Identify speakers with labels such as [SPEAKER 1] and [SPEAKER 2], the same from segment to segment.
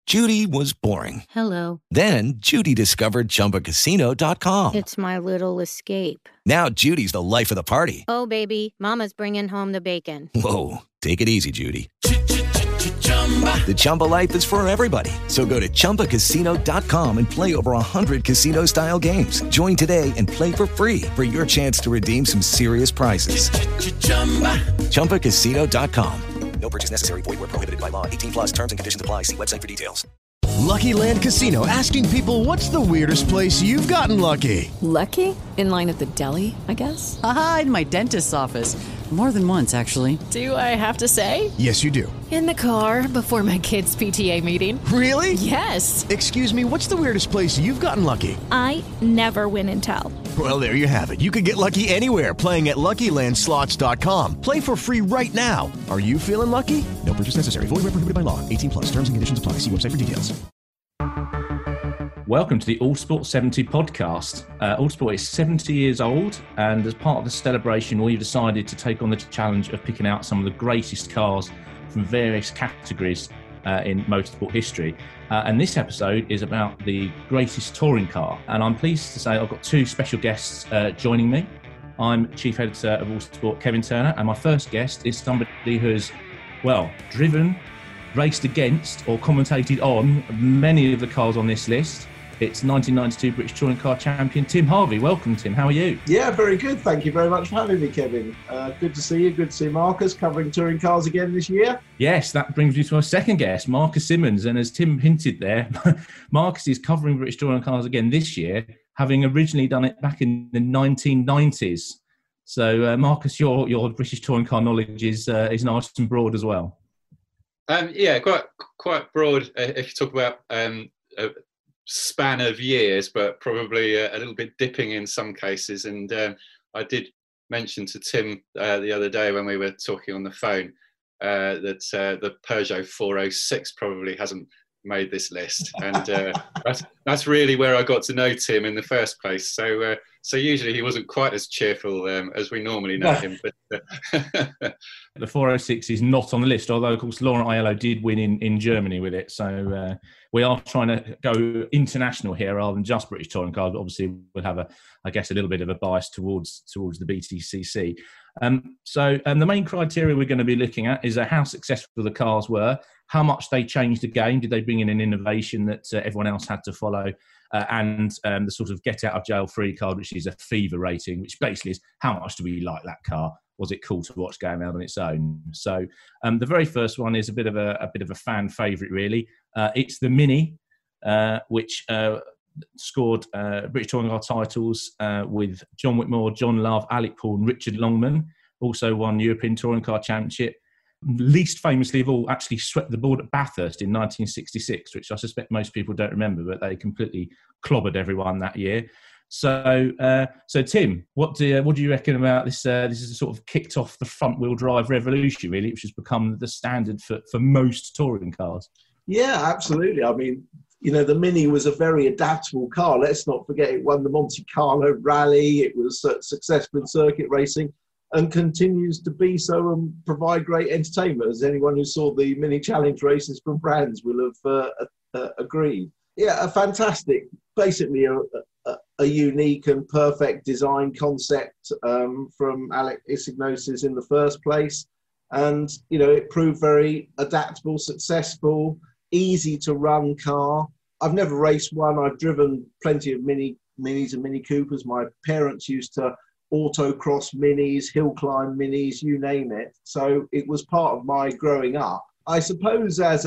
[SPEAKER 1] Judy was boring.
[SPEAKER 2] Hello.
[SPEAKER 1] Then Judy discovered ChumbaCasino.com.
[SPEAKER 2] It's my little escape.
[SPEAKER 1] Now Judy's the life of the party.
[SPEAKER 2] Oh, baby, mama's bringing home the bacon.
[SPEAKER 1] Whoa, take it easy, Judy. The Chumba life is for everybody. So go to ChumbaCasino.com and play over 100 casino-style games. Join today and play for free for your chance to redeem some serious prizes. ChumbaCasino.com. No purchase necessary. Void where prohibited by law. 18 plus terms and conditions apply. See website for details.
[SPEAKER 3] Lucky Land Casino, asking people, what's the weirdest place you've gotten lucky?
[SPEAKER 4] Lucky? In line at the deli, I guess?
[SPEAKER 5] Aha, in my dentist's office. More than once, actually.
[SPEAKER 4] Do I have to say?
[SPEAKER 3] Yes, you do.
[SPEAKER 4] In the car before my kids' PTA meeting.
[SPEAKER 3] Really?
[SPEAKER 4] Yes.
[SPEAKER 3] Excuse me, what's the weirdest place you've gotten lucky?
[SPEAKER 6] I never win and tell.
[SPEAKER 3] Well, there you have it. You can get lucky anywhere, playing at LuckyLandSlots.com. Play for free right now. Are you feeling lucky? No purchase necessary. Void where prohibited by law. 18 plus. Terms and conditions apply. See website for details.
[SPEAKER 7] Welcome to the All Sport 70 podcast. All Sport is 70 years old, and as part of the celebration, we've decided to take on the challenge of picking out some of the greatest cars from various categories in motorsport history. And this episode is about the greatest touring car. And I'm pleased to say I've got two special guests joining me. I'm Chief Editor of All Sport, Kevin Turner, and my first guest is somebody who has, well, driven, raced against, or commentated on many of the cars on this list. It's 1992 British Touring Car Champion, Tim Harvey. Welcome, Tim. How are you?
[SPEAKER 8] Yeah, very good. Thank you very much for having me, Kevin. Good to see you. Good to see Marcus covering touring cars again this year.
[SPEAKER 7] Yes, that brings me to our second guest, Marcus Simmons. And as Tim hinted there, Marcus is covering British Touring Cars again this year, having originally done it back in the 1990s. So, Marcus, your British touring car knowledge is nice and broad as well.
[SPEAKER 9] Yeah, quite broad if you talk about a span of years, but probably a little bit dipping in some cases. And I did mention to Tim the other day when we were talking on the phone that the Peugeot 406 probably hasn't made this list, and that's really where I got to know Tim in the first place. So usually he wasn't quite as cheerful as we normally know him. But
[SPEAKER 7] the 406 is not on the list, although of course Laurent Aiello did win in Germany with it. So we are trying to go international here rather than just British touring cars. Obviously, we'll have a little bit of a bias towards the BTCC. So the main criteria we're going to be looking at is how successful the cars were, how much they changed the game, did they bring in an innovation that everyone else had to follow, and the sort of get out of jail free card, which is a fever rating, which basically is how much do we like that car? Was it cool to watch going around on its own? So the very first one is a bit of a fan favourite, really. It's the Mini, which scored British Touring Car titles with John Whitmore, John Love, Alec Paul and Richard Longman. Also won European Touring Car Championship. Least famously of all, actually swept the board at Bathurst in 1966, which I suspect most people don't remember, but they completely clobbered everyone that year. So Tim, what do you reckon about this? This is sort of kicked off the front-wheel drive revolution, really, which has become the standard for most touring cars.
[SPEAKER 8] Yeah, absolutely. I mean, the Mini was a very adaptable car. Let's not forget it won the Monte Carlo Rally. It was successful in circuit racing and continues to be so and provide great entertainment, as anyone who saw the Mini Challenge races from Brands will have agreed. Yeah, a fantastic, basically a unique and perfect design concept from Alec Isignosis in the first place. And, it proved very adaptable, successful, easy to run car. I've never raced one. I've driven plenty of Minis and Mini Coopers. My parents used to autocross Minis, hill climb Minis, you name it. So it was part of my growing up. I suppose as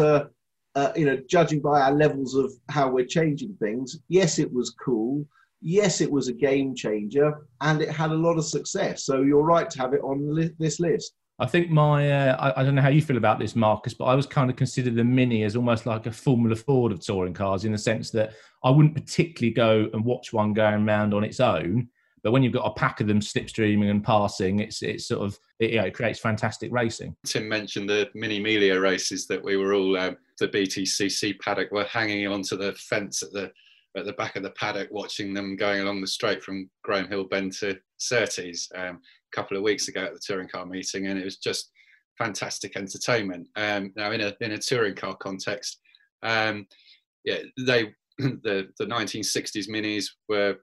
[SPEAKER 8] judging by our levels of how we're changing things, yes, it was cool. Yes, it was a game changer, and it had a lot of success. So you're right to have it on this list.
[SPEAKER 7] I think I don't know how you feel about this, Marcus, but I was kind of consider the Mini as almost like a Formula Ford of touring cars, in the sense that I wouldn't particularly go and watch one going around on its own. But when you've got a pack of them slipstreaming and passing, it creates fantastic racing.
[SPEAKER 9] Tim mentioned the Mini Melia races that we were all the BTCC paddock were hanging onto the fence at the back of the paddock, watching them going along the straight from Graham Hill Bend to Surtees a couple of weeks ago at the touring car meeting, and it was just fantastic entertainment. Now in a touring car context, Yeah, the 1960s minis were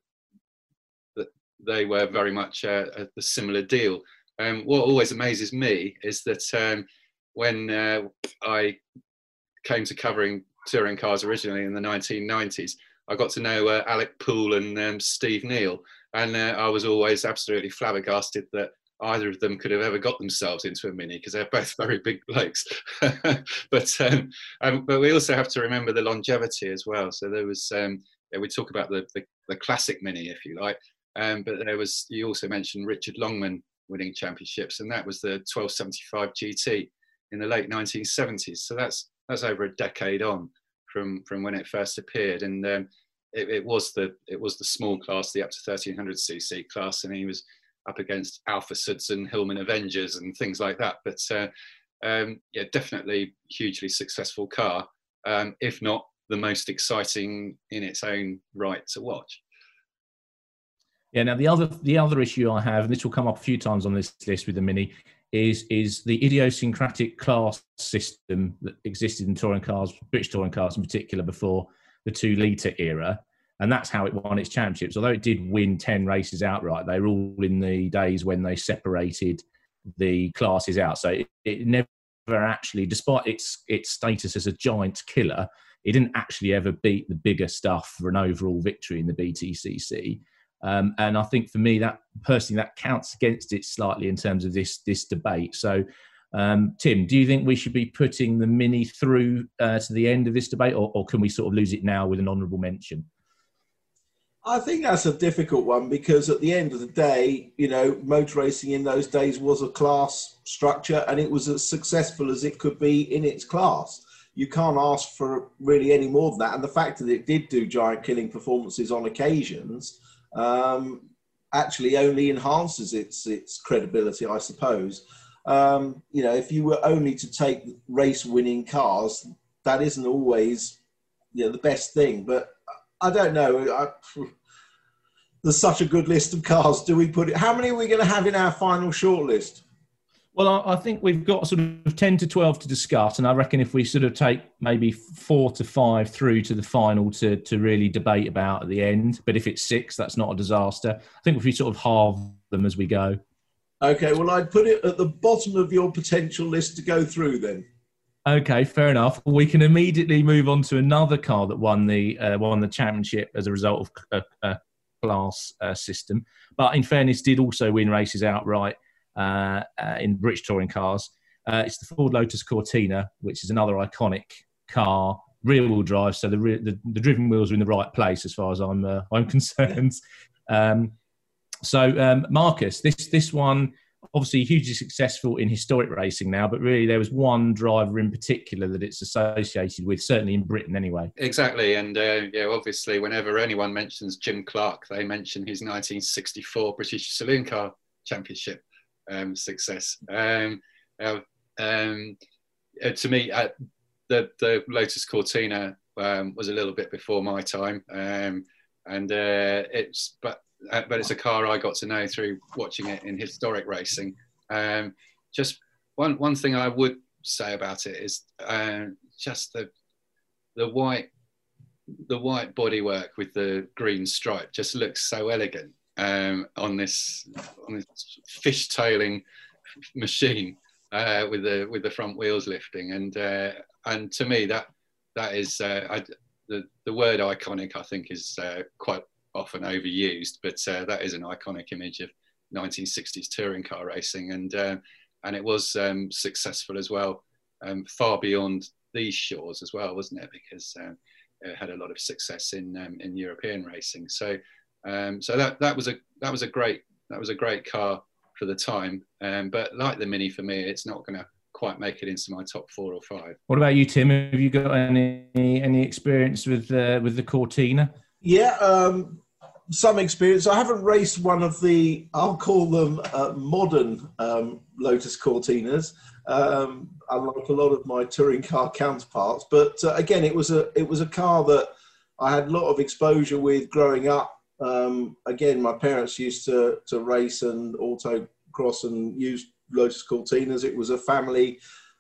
[SPEAKER 9] very much a similar deal. What always amazes me is that when I came to covering touring cars originally in the 1990s, I got to know Alec Poole and Steve Neal, and I was always absolutely flabbergasted that either of them could have ever got themselves into a Mini, because they're both very big blokes. But we also have to remember the longevity as well. So there was, we talk about the classic Mini, if you like, but there was, you also mentioned Richard Longman winning championships, and that was the 1275 GT in the late 1970s. So that's over a decade on from when it first appeared, and it was the small class, the up to 1300cc class, and he was up against Alfa Suds and Hillman Avengers and things like that. But yeah, definitely hugely successful car, if not the most exciting in its own right to watch.
[SPEAKER 7] Yeah. Now the other issue I have, and this will come up a few times on this list with the Mini, is the idiosyncratic class system that existed in touring cars, British touring cars in particular, before the 2-litre era. And that's how it won its championships. Although it did win 10 races outright, they were all in the days when they separated the classes out. So it never actually, despite its status as a giant killer, it didn't actually ever beat the bigger stuff for an overall victory in the BTCC. And I think for me, that personally, that counts against it slightly in terms of this debate. So, Tim, do you think we should be putting the Mini through to the end of this debate, or can we sort of lose it now with an honourable mention?
[SPEAKER 8] I think that's a difficult one, because at the end of the day, you know, motor racing in those days was a class structure, and it was as successful as it could be in its class. You can't ask for really any more than that. And the fact that it did do giant killing performances on occasions actually only enhances its credibility, I suppose. You know, if you were only to take race winning cars, that isn't always, you know, the best thing. But I don't know. There's such a good list of cars. Do we put it? How many are we going to have in our final shortlist?
[SPEAKER 7] Well, I think we've got sort of 10 to 12 to discuss, and I reckon if we sort of take maybe 4 to 5 through to the final to really debate about at the end, but if it's 6, that's not a disaster. I think if we sort of halve them as we go. Okay,
[SPEAKER 8] well, I'd put it at the bottom of your potential list to go through then.
[SPEAKER 7] Okay, fair enough. We can immediately move on to another car that won the championship as a result of a class system, but in fairness did also win races outright in British touring cars. It's the Ford Lotus Cortina, which is another iconic car, rear-wheel drive, so the driven wheels are in the right place as far as I'm concerned. So Marcus, this one obviously hugely successful in historic racing now, but really there was one driver in particular that it's associated with, certainly in Britain anyway.
[SPEAKER 9] Exactly, and yeah, obviously whenever anyone mentions Jim Clark, they mention his 1964 British Saloon Car Championship success. To me, the Lotus Cortina was a little bit before my time, and but it's a car I got to know through watching it in historic racing. Just one thing I would say about it is just the white bodywork with the green stripe just looks so elegant on this fishtailing machine with the front wheels lifting, and to me that is the word iconic, I think, is quite often overused, but that is an iconic image of 1960s touring car racing, and it was successful as well, far beyond these shores as well, wasn't it? Because it had a lot of success in European racing. So that was a great car for the time. But like the Mini, for me, it's not going to quite make it into my top 4 or 5.
[SPEAKER 7] What about you, Tim? Have you got any experience with the Cortina?
[SPEAKER 8] Yeah, some experience. I haven't raced one of the, I'll call them modern Lotus Cortinas, unlike a lot of my touring car counterparts. But again, it was a car that I had a lot of exposure with growing up. Again, my parents used to race and autocross and use Lotus Cortinas. It was a family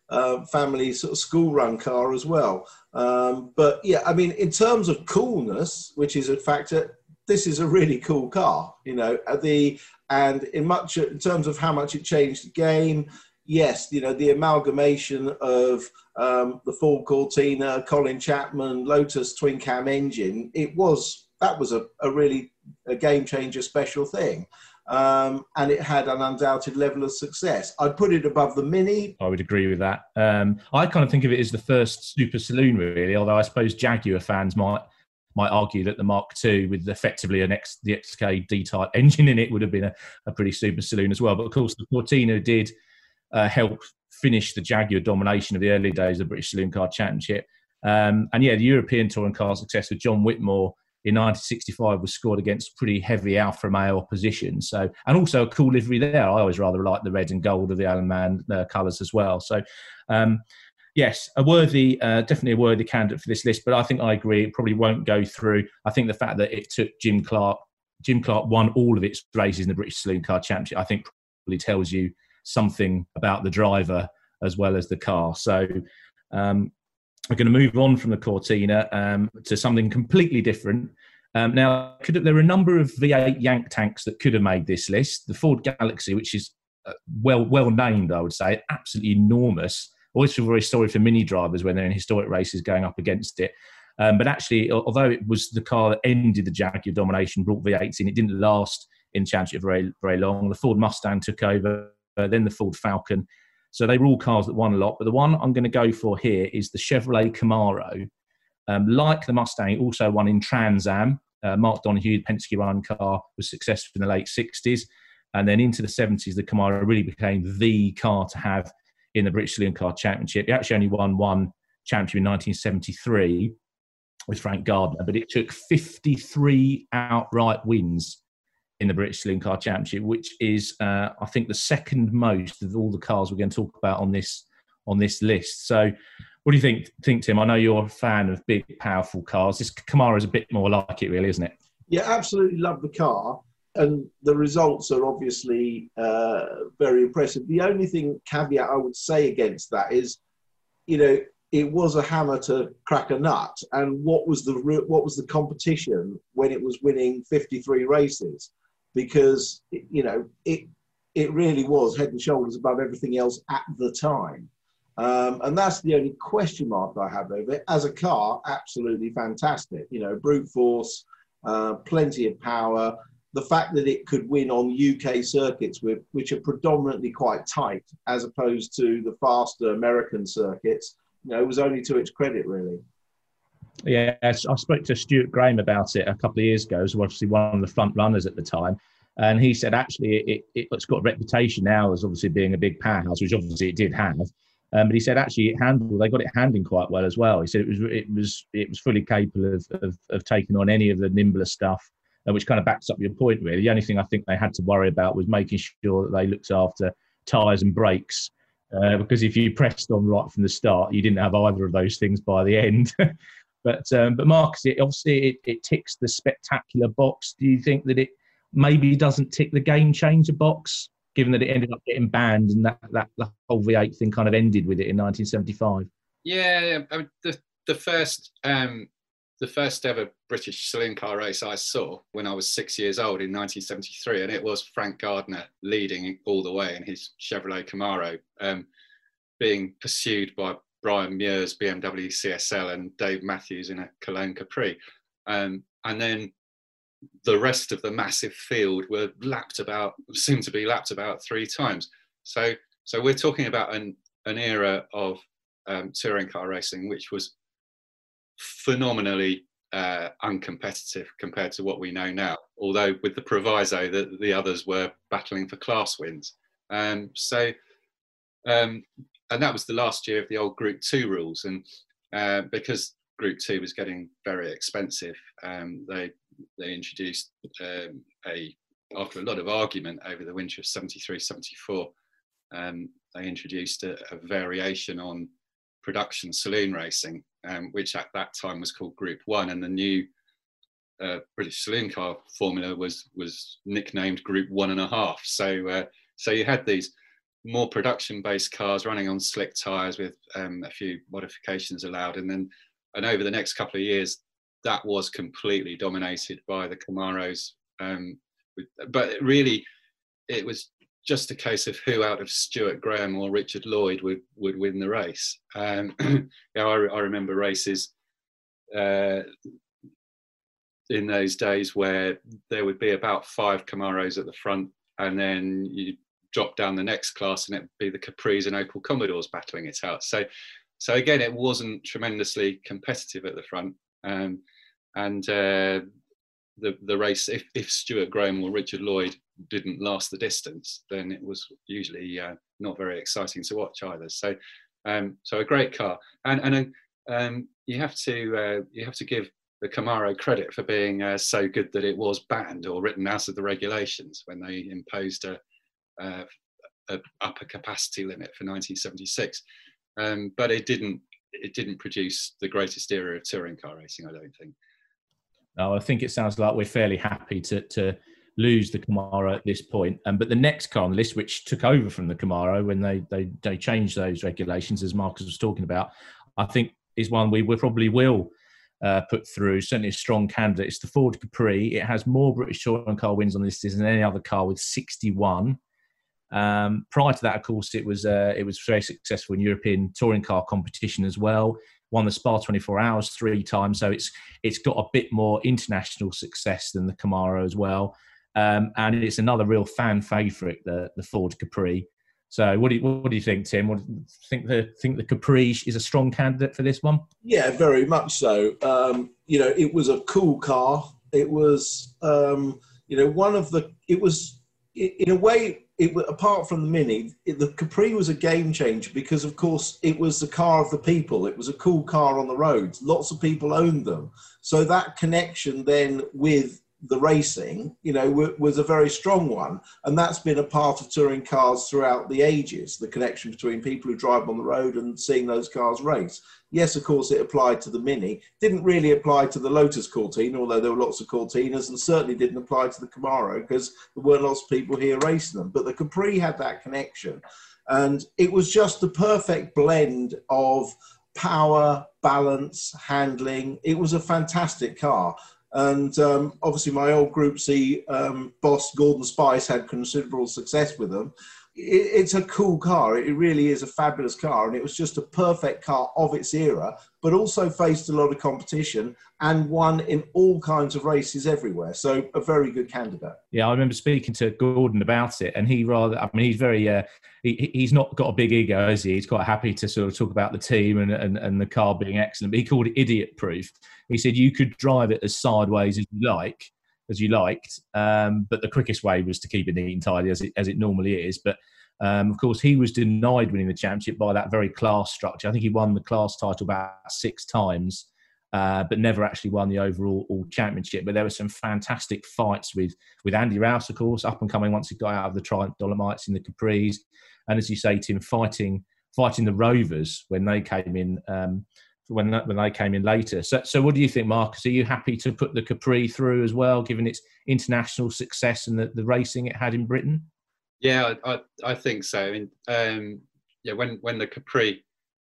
[SPEAKER 8] family sort of school run car as well. But yeah, I mean, in terms of coolness, which is a factor, this is a really cool car, you know, and in terms of how much it changed the game. Yes, you know, the amalgamation of the Ford Cortina, Colin Chapman, Lotus twin cam engine, that was a really game changer special thing. And it had an undoubted level of success. I'd put it above the Mini.
[SPEAKER 7] I would agree with that. I kind of think of it as the first super saloon, really, although I suppose Jaguar fans might argue that the Mark II with effectively the XK D-Type engine in it would have been a pretty super saloon as well. But of course, the Cortina did help finish the Jaguar domination of the early days of the British Saloon Car Championship. And yeah, the European Touring Car success with John Whitmore in 1965 was scored against pretty heavy Alfa Romeo opposition. So, and also a cool livery there. I always rather like the red and gold of the Alan Mann colours as well. So, yes, definitely a worthy candidate for this list. But I think I agree, it probably won't go through. I think the fact that it took Jim Clark won all of its races in the British Saloon Car Championship, I think probably tells you something about the driver as well as the car. So, we're going to move on from the Cortina to something completely different. Now, there are a number of V8 Yank tanks that could have made this list. The Ford Galaxy, which is well named, I would say, absolutely enormous. Always feel very sorry for mini drivers when they're in historic races going up against it. But actually, although it was the car that ended the Jaguar domination, brought V8s in, it didn't last in the championship very, very long. The Ford Mustang took over, then the Ford Falcon. So they were all cars that won a lot. But the one I'm going to go for here is the Chevrolet Camaro. Like the Mustang, it also won in Trans Am. Mark Donohue, the Penske-run car, was successful in the late 60s. And then into the 70s, the Camaro really became the car to have in the British Saloon Car Championship. It actually only won one championship in 1973 with Frank Gardner, but it took 53 outright wins in the British Saloon Car Championship, which is, I think, the second most of all the cars we're going to talk about on this list. So what do you think, Tim? I know you're a fan of big, powerful cars. This Camaro is a bit more like it, really, isn't it?
[SPEAKER 8] Yeah, absolutely love the car. And the results are obviously very impressive. The only caveat I would say against that is, you know, it was a hammer to crack a nut. And what was the competition when it was winning 53 races? Because, you know, it really was head and shoulders above everything else at the time. And that's the only question mark I have over it. As a car, absolutely fantastic. You know, brute force, plenty of power. The fact that it could win on UK circuits, which are predominantly quite tight, as opposed to the faster American circuits, you know, was only to its credit, really.
[SPEAKER 7] Yeah, I spoke to Stuart Graham about it a couple of years ago, who was obviously one of the front runners at the time. And he said, actually, it's got a reputation now as obviously being a big powerhouse, which obviously it did have. But he said, actually, they got it handling quite well as well. He said it was fully capable of taking on any of the nimbler stuff, which kind of backs up your point, really. The only thing I think they had to worry about was making sure that they looked after tyres and brakes. Because if you pressed on right from the start, you didn't have either of those things by the end. But Marcus, it ticks the spectacular box. Do you think that it maybe doesn't tick the game changer box, given that it ended up getting banned and that the whole V8 thing kind of ended with it in 1975?
[SPEAKER 9] Yeah, I mean, the first ever British saloon car race I saw when I was 6 years old in 1973, and it was Frank Gardner leading all the way in his Chevrolet Camaro, being pursued by Brian Muir's BMW CSL and Dave Matthews in a Cologne Capri. And then the rest of the massive field were soon to be lapped about 3 times. So we're talking about an era of touring car racing, which was phenomenally uncompetitive compared to what we know now, although with the proviso that the others were battling for class wins. And that was the last year of the old Group 2 rules. And because Group 2 was getting very expensive, they introduced after a lot of argument over the winter of 73, 74, they introduced a variation on production saloon racing, which at that time was called Group 1, and the new British saloon car formula was nicknamed Group 1.5. So you had these more production-based cars running on slick tyres with a few modifications allowed, and over the next couple of years, that was completely dominated by the Camaros. But really, it was just a case of who out of Stuart Graham or Richard Lloyd would win the race. I remember races in those days where there would be about 5 Camaros at the front, and then you drop down the next class and it'd be the Capris and Opel Commodores battling it out. So again, it wasn't tremendously competitive at the front. The race, if Stuart Graham or Richard Lloyd didn't last the distance, then it was usually not very exciting to watch either. So a great car, and you have to give the Camaro credit for being so good that it was banned or written out of the regulations when they imposed a upper capacity limit for 1976. But it didn't produce the greatest era of touring car racing, I don't think.
[SPEAKER 7] No, I think it sounds like we're fairly happy to lose the Camaro at this point. But the next car on the list, which took over from the Camaro when they changed those regulations, as Marcus was talking about, I think is one we probably will put through, certainly a strong candidate. It's the Ford Capri. It has more British touring car wins on this than any other car, with 61. Prior to that, of course, it was very successful in European touring car competition as well. Won the Spa 24 Hours 3 times, so it's got a bit more international success than the Camaro as well. And it's another real fan favourite, the Ford Capri. So what do you think, Tim? What do you think the Capri is a strong candidate for this one?
[SPEAKER 8] Yeah, very much so. It was a cool car. It was, it was, in a way, apart from the Mini, the Capri was a game changer because, of course, it was the car of the people. It was a cool car on the roads. Lots of people owned them. So that connection then with the racing, was a very strong one. And that's been a part of touring cars throughout the ages, the connection between people who drive on the road and seeing those cars race. Yes, of course, it applied to the Mini. Didn't really apply to the Lotus Cortina, although there were lots of Cortinas, and certainly didn't apply to the Camaro because there weren't lots of people here racing them. But the Capri had that connection. And it was just the perfect blend of power, balance, handling. It was a fantastic car. And obviously my old Group C boss, Gordon Spice, had considerable success with them. It's a cool car. It really is a fabulous car. And it was just a perfect car of its era, but also faced a lot of competition and won in all kinds of races everywhere. So a very good candidate.
[SPEAKER 7] Yeah, I remember speaking to Gordon about it, and he's very, he's not got a big ego, has he? He's quite happy to sort of talk about the team and the car being excellent, but he called it idiot proof. He said you could drive it as sideways as you liked, but the quickest way was to keep it neat and tidy as it normally is. But of course, he was denied winning the championship by that very class structure. I think he won the class title about 6 times, but never actually won the overall championship. But there were some fantastic fights with Andy Rouse, of course, up and coming once he got out of the Triumph Dolomites in the Capris, and as you say, Tim, fighting the Rovers when they came in. When they came in later. So what do you think, Marcus? Are you happy to put the Capri through as well, given its international success and the racing it had in Britain?
[SPEAKER 9] Yeah, I think so. I mean, when the Capri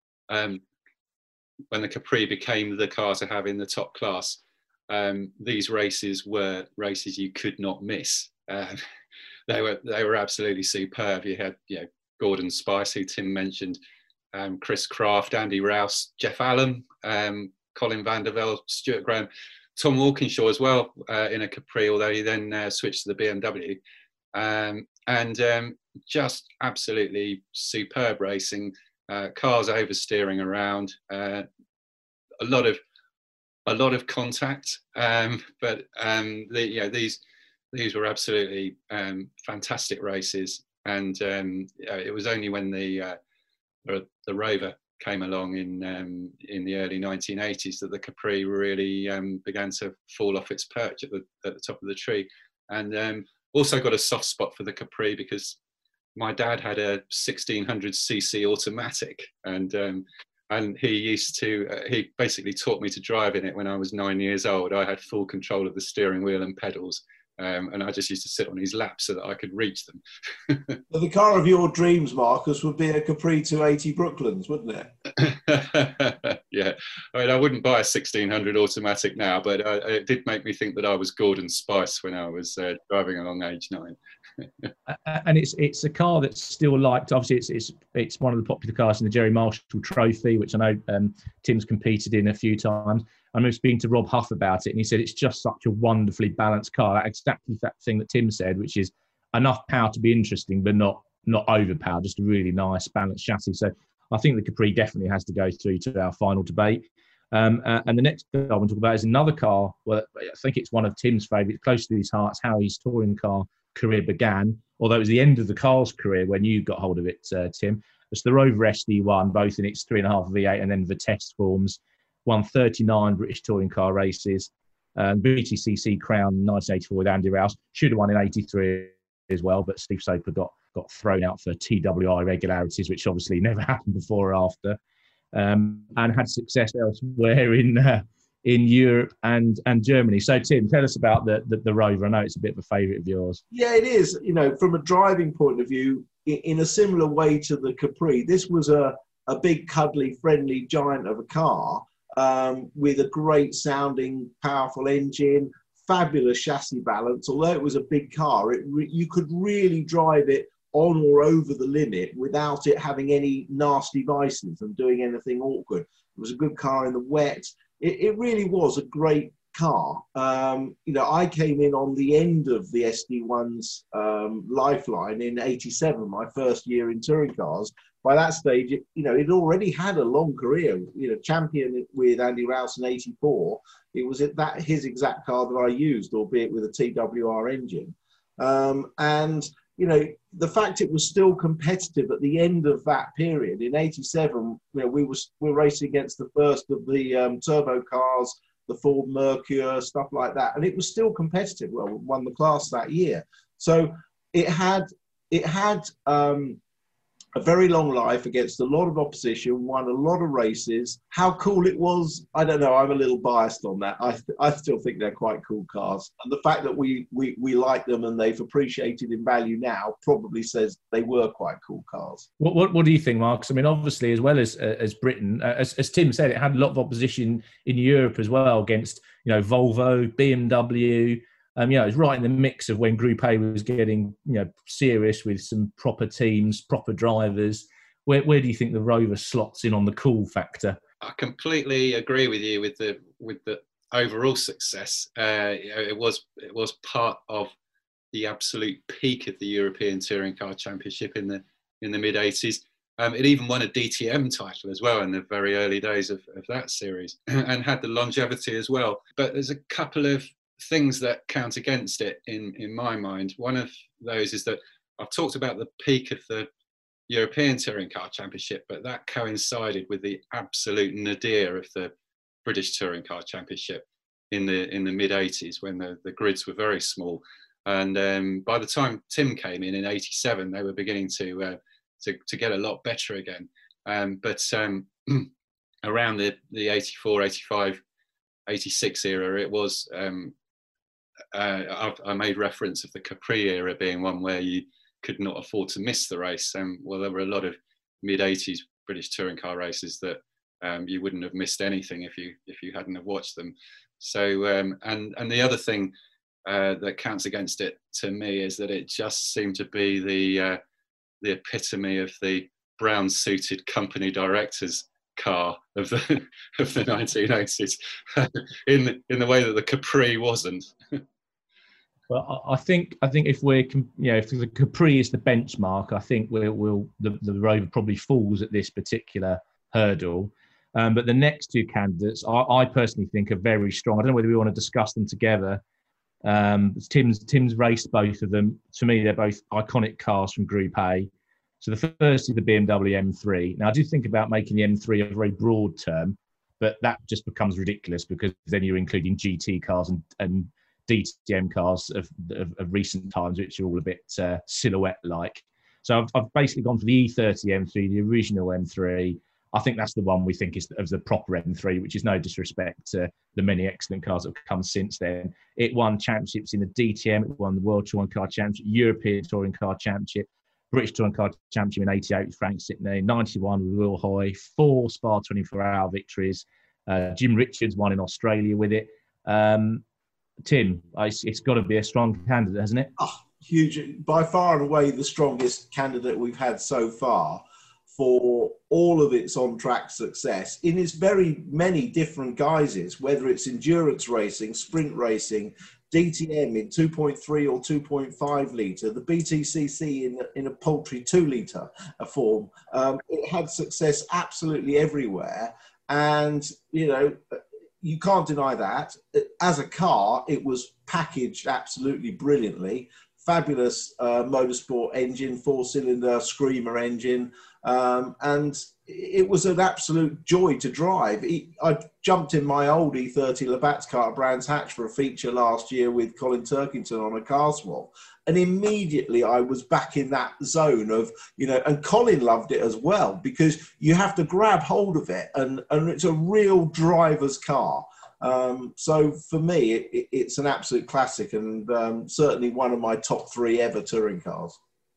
[SPEAKER 9] became the car to have in the top class, these races were races you could not miss. They were absolutely superb. You had Gordon Spice, who Tim mentioned, Chris Craft, Andy Rouse, Jeff Allen, Colin Vandervelde, Stuart Graham, Tom Walkinshaw as well in a Capri, although he then switched to the BMW. And just absolutely superb racing, cars oversteering around, a lot of contact, but these were absolutely fantastic races. And it was only when the Rover came along in the early 1980s that the Capri really began to fall off its perch at the top of the tree. And also got a soft spot for the Capri because my dad had a 1600cc automatic, and he basically taught me to drive in it when I was 9 years old. I had full control of the steering wheel and pedals, and I just used to sit on his lap so that I could reach them.
[SPEAKER 8] So the car of your dreams, Marcus, would be a Capri 280 Brooklands, wouldn't it?
[SPEAKER 9] Yeah, I mean, I wouldn't buy a 1600 automatic now, but it did make me think that I was Gordon Spice when I was driving along age 9.
[SPEAKER 7] And it's a car that's still liked. Obviously, it's one of the popular cars in the Jerry Marshall Trophy, which I know Tim's competed in a few times. I remember speaking to Rob Huff about it, and he said it's just such a wonderfully balanced car. Like exactly that thing that Tim said, which is enough power to be interesting, but not overpowered. Just a really nice balanced chassis. So I think the Capri definitely has to go through to our final debate. And the next car I want to talk about is another car. Well, I think it's one of Tim's favourites, close to his heart. It's how his touring car career began, although it was the end of the car's career when you got hold of it, Tim. It's the Rover SD1, both in its 3.5 V8 and then the test forms. Won 39 British touring car races. BTCC Crown in 1984 with Andy Rouse. Should have won in 83 as well, but Steve Soper got thrown out for TWI irregularities, which obviously never happened before or after. And had success elsewhere in Europe and Germany. So, Tim, tell us about the Rover. I know it's a bit of a favourite of yours.
[SPEAKER 8] Yeah, it is. You know, from a driving point of view, in a similar way to the Capri, this was a big, cuddly, friendly giant of a car with a great sounding, powerful engine, fabulous chassis balance. Although it was a big car, you could really drive it on or over the limit without it having any nasty vices and doing anything awkward. It was a good car in the wet. It really was a great car. You know, I came in on the end of the SD1's lifeline in 87, my first year in touring cars. By that stage, it already had a long career. You know, champion with Andy Rouse in 84. It was his exact car that I used, albeit with a TWR engine. And you know, the fact it was still competitive at the end of that period in 87, we were racing against the first of the turbo cars, the Ford Mercury, stuff like that, and it was still competitive. Well, we won the class that year, so it had a very long life against a lot of opposition, won a lot of races. How cool it was, I don't know. I'm a little biased on that. I still think they're quite cool cars. And the fact that we like them and they've appreciated in value now probably says they were quite cool cars.
[SPEAKER 7] What do you think, Marcus? I mean, obviously, as well as Britain, as Tim said, it had a lot of opposition in Europe as well against, Volvo, BMW. It was right in the mix of when Group A was getting, serious with some proper teams, proper drivers. Where do you think the Rover slots in on the cool factor?
[SPEAKER 9] I completely agree with you with the overall success. It was part of the absolute peak of the European Touring Car Championship in the mid 80s. It even won a DTM title as well in the very early days of that series, and had the longevity as well. But there's a couple of things that count against it in my mind. One of those is that I've talked about the peak of the European Touring Car Championship, but that coincided with the absolute nadir of the British Touring Car Championship in the mid 80s when the grids were very small. And by the time Tim came in 87, they were beginning to get a lot better again. But around the 84, 85, 86 era, it was I made reference of the Capri era being one where you could not afford to miss the race. Well, there were a lot of mid-80s British touring car races that you wouldn't have missed anything if you hadn't have watched them. So and the other thing that counts against it to me is that it just seemed to be the epitome of the brown-suited company director's car of the 1980s in the way that the Capri wasn't.
[SPEAKER 7] Well, I think if if the Capri is the benchmark, I think the Rover probably falls at this particular hurdle. But the next two candidates, I personally think are very strong. I don't know whether we want to discuss them together. Tim's raced both of them. To me, they're both iconic cars from Group A. So the first is the BMW M3. Now, I do think about making the M3 a very broad term, but that just becomes ridiculous because then you're including GT cars and DTM cars of recent times, which are all a bit silhouette-like. So I've basically gone for the E30 M3, the original M3. I think that's the one we think is of the proper M3, which is no disrespect to the many excellent cars that have come since then. It won championships in the DTM, it won the World Touring Car Championship, European Touring Car Championship, British Touring Car Championship in 88 with Frank Sitney, 91 with Will Hoy, 4 Spa 24-hour victories. Jim Richards won in Australia with it. Tim, it's got to be a strong candidate, hasn't it?
[SPEAKER 8] Oh, huge. By far and away the strongest candidate we've had so far for all of its on-track success in its very many different guises, whether it's endurance racing, sprint racing, DTM in 2.3 or 2.5 litre, the BTCC in a paltry 2 litre form. It had success absolutely everywhere. And, you know, you can't deny that. As a car, it was packaged absolutely brilliantly. Fabulous motorsport engine, 4-cylinder Screamer engine. And it was an absolute joy to drive. I jumped in my old E30 Labatt's car at Brands Hatch for a feature last year with Colin Turkington on a car swap. And immediately I was back in that zone of, you know, and Colin loved it as well, because you have to grab hold of it and it's a real driver's car. So for me, it's an absolute classic and certainly one of my top 3 ever touring cars.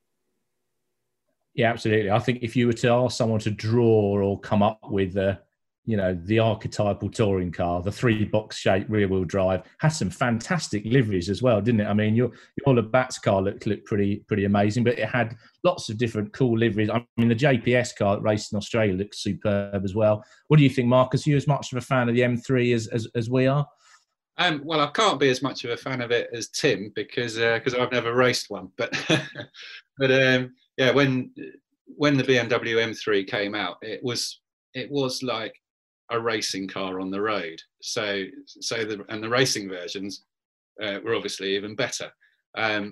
[SPEAKER 7] Yeah, absolutely. I think if you were to ask someone to draw or come up with the archetypal touring car, the 3-box shaped rear-wheel drive, had some fantastic liveries as well, didn't it? I mean, your Labatt's car looked pretty amazing, but it had lots of different cool liveries. I mean, the JPS car that raced in Australia looked superb as well. What do you think, Marcus? Are you as much of a fan of the M3 as we are?
[SPEAKER 9] Well, I can't be as much of a fan of it as Tim because I've never raced one. But yeah, when the BMW M3 came out, it was like a racing car on the road. So the racing versions were obviously even better, and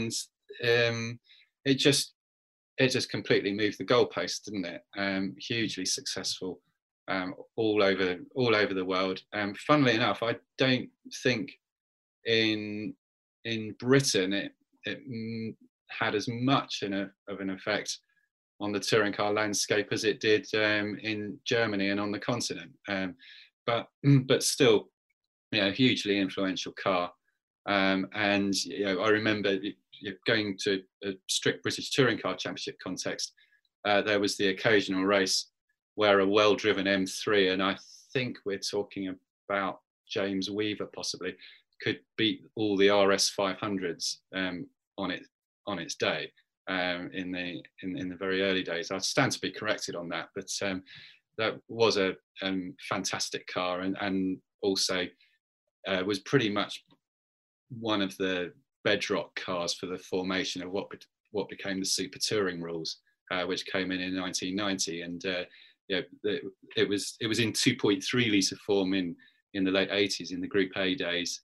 [SPEAKER 9] it just completely moved the goalpost, didn't it? Hugely successful all over the world. Funnily enough, I don't think in Britain it had as much of an effect on the touring car landscape as it did in Germany and on the continent. But still, you know, hugely influential car. And you know, I remember going to a strict British Touring Car Championship context. There was the occasional race where a well-driven M3, and I think we're talking about James Weaver possibly, could beat all the RS 500s on its day. In the very early days. I stand to be corrected on that, but that was a fantastic car, and also was pretty much one of the bedrock cars for the formation of what became the Super Touring rules, which came in 1990, and it was in 2.3 litre form in the late 80s in the Group A days.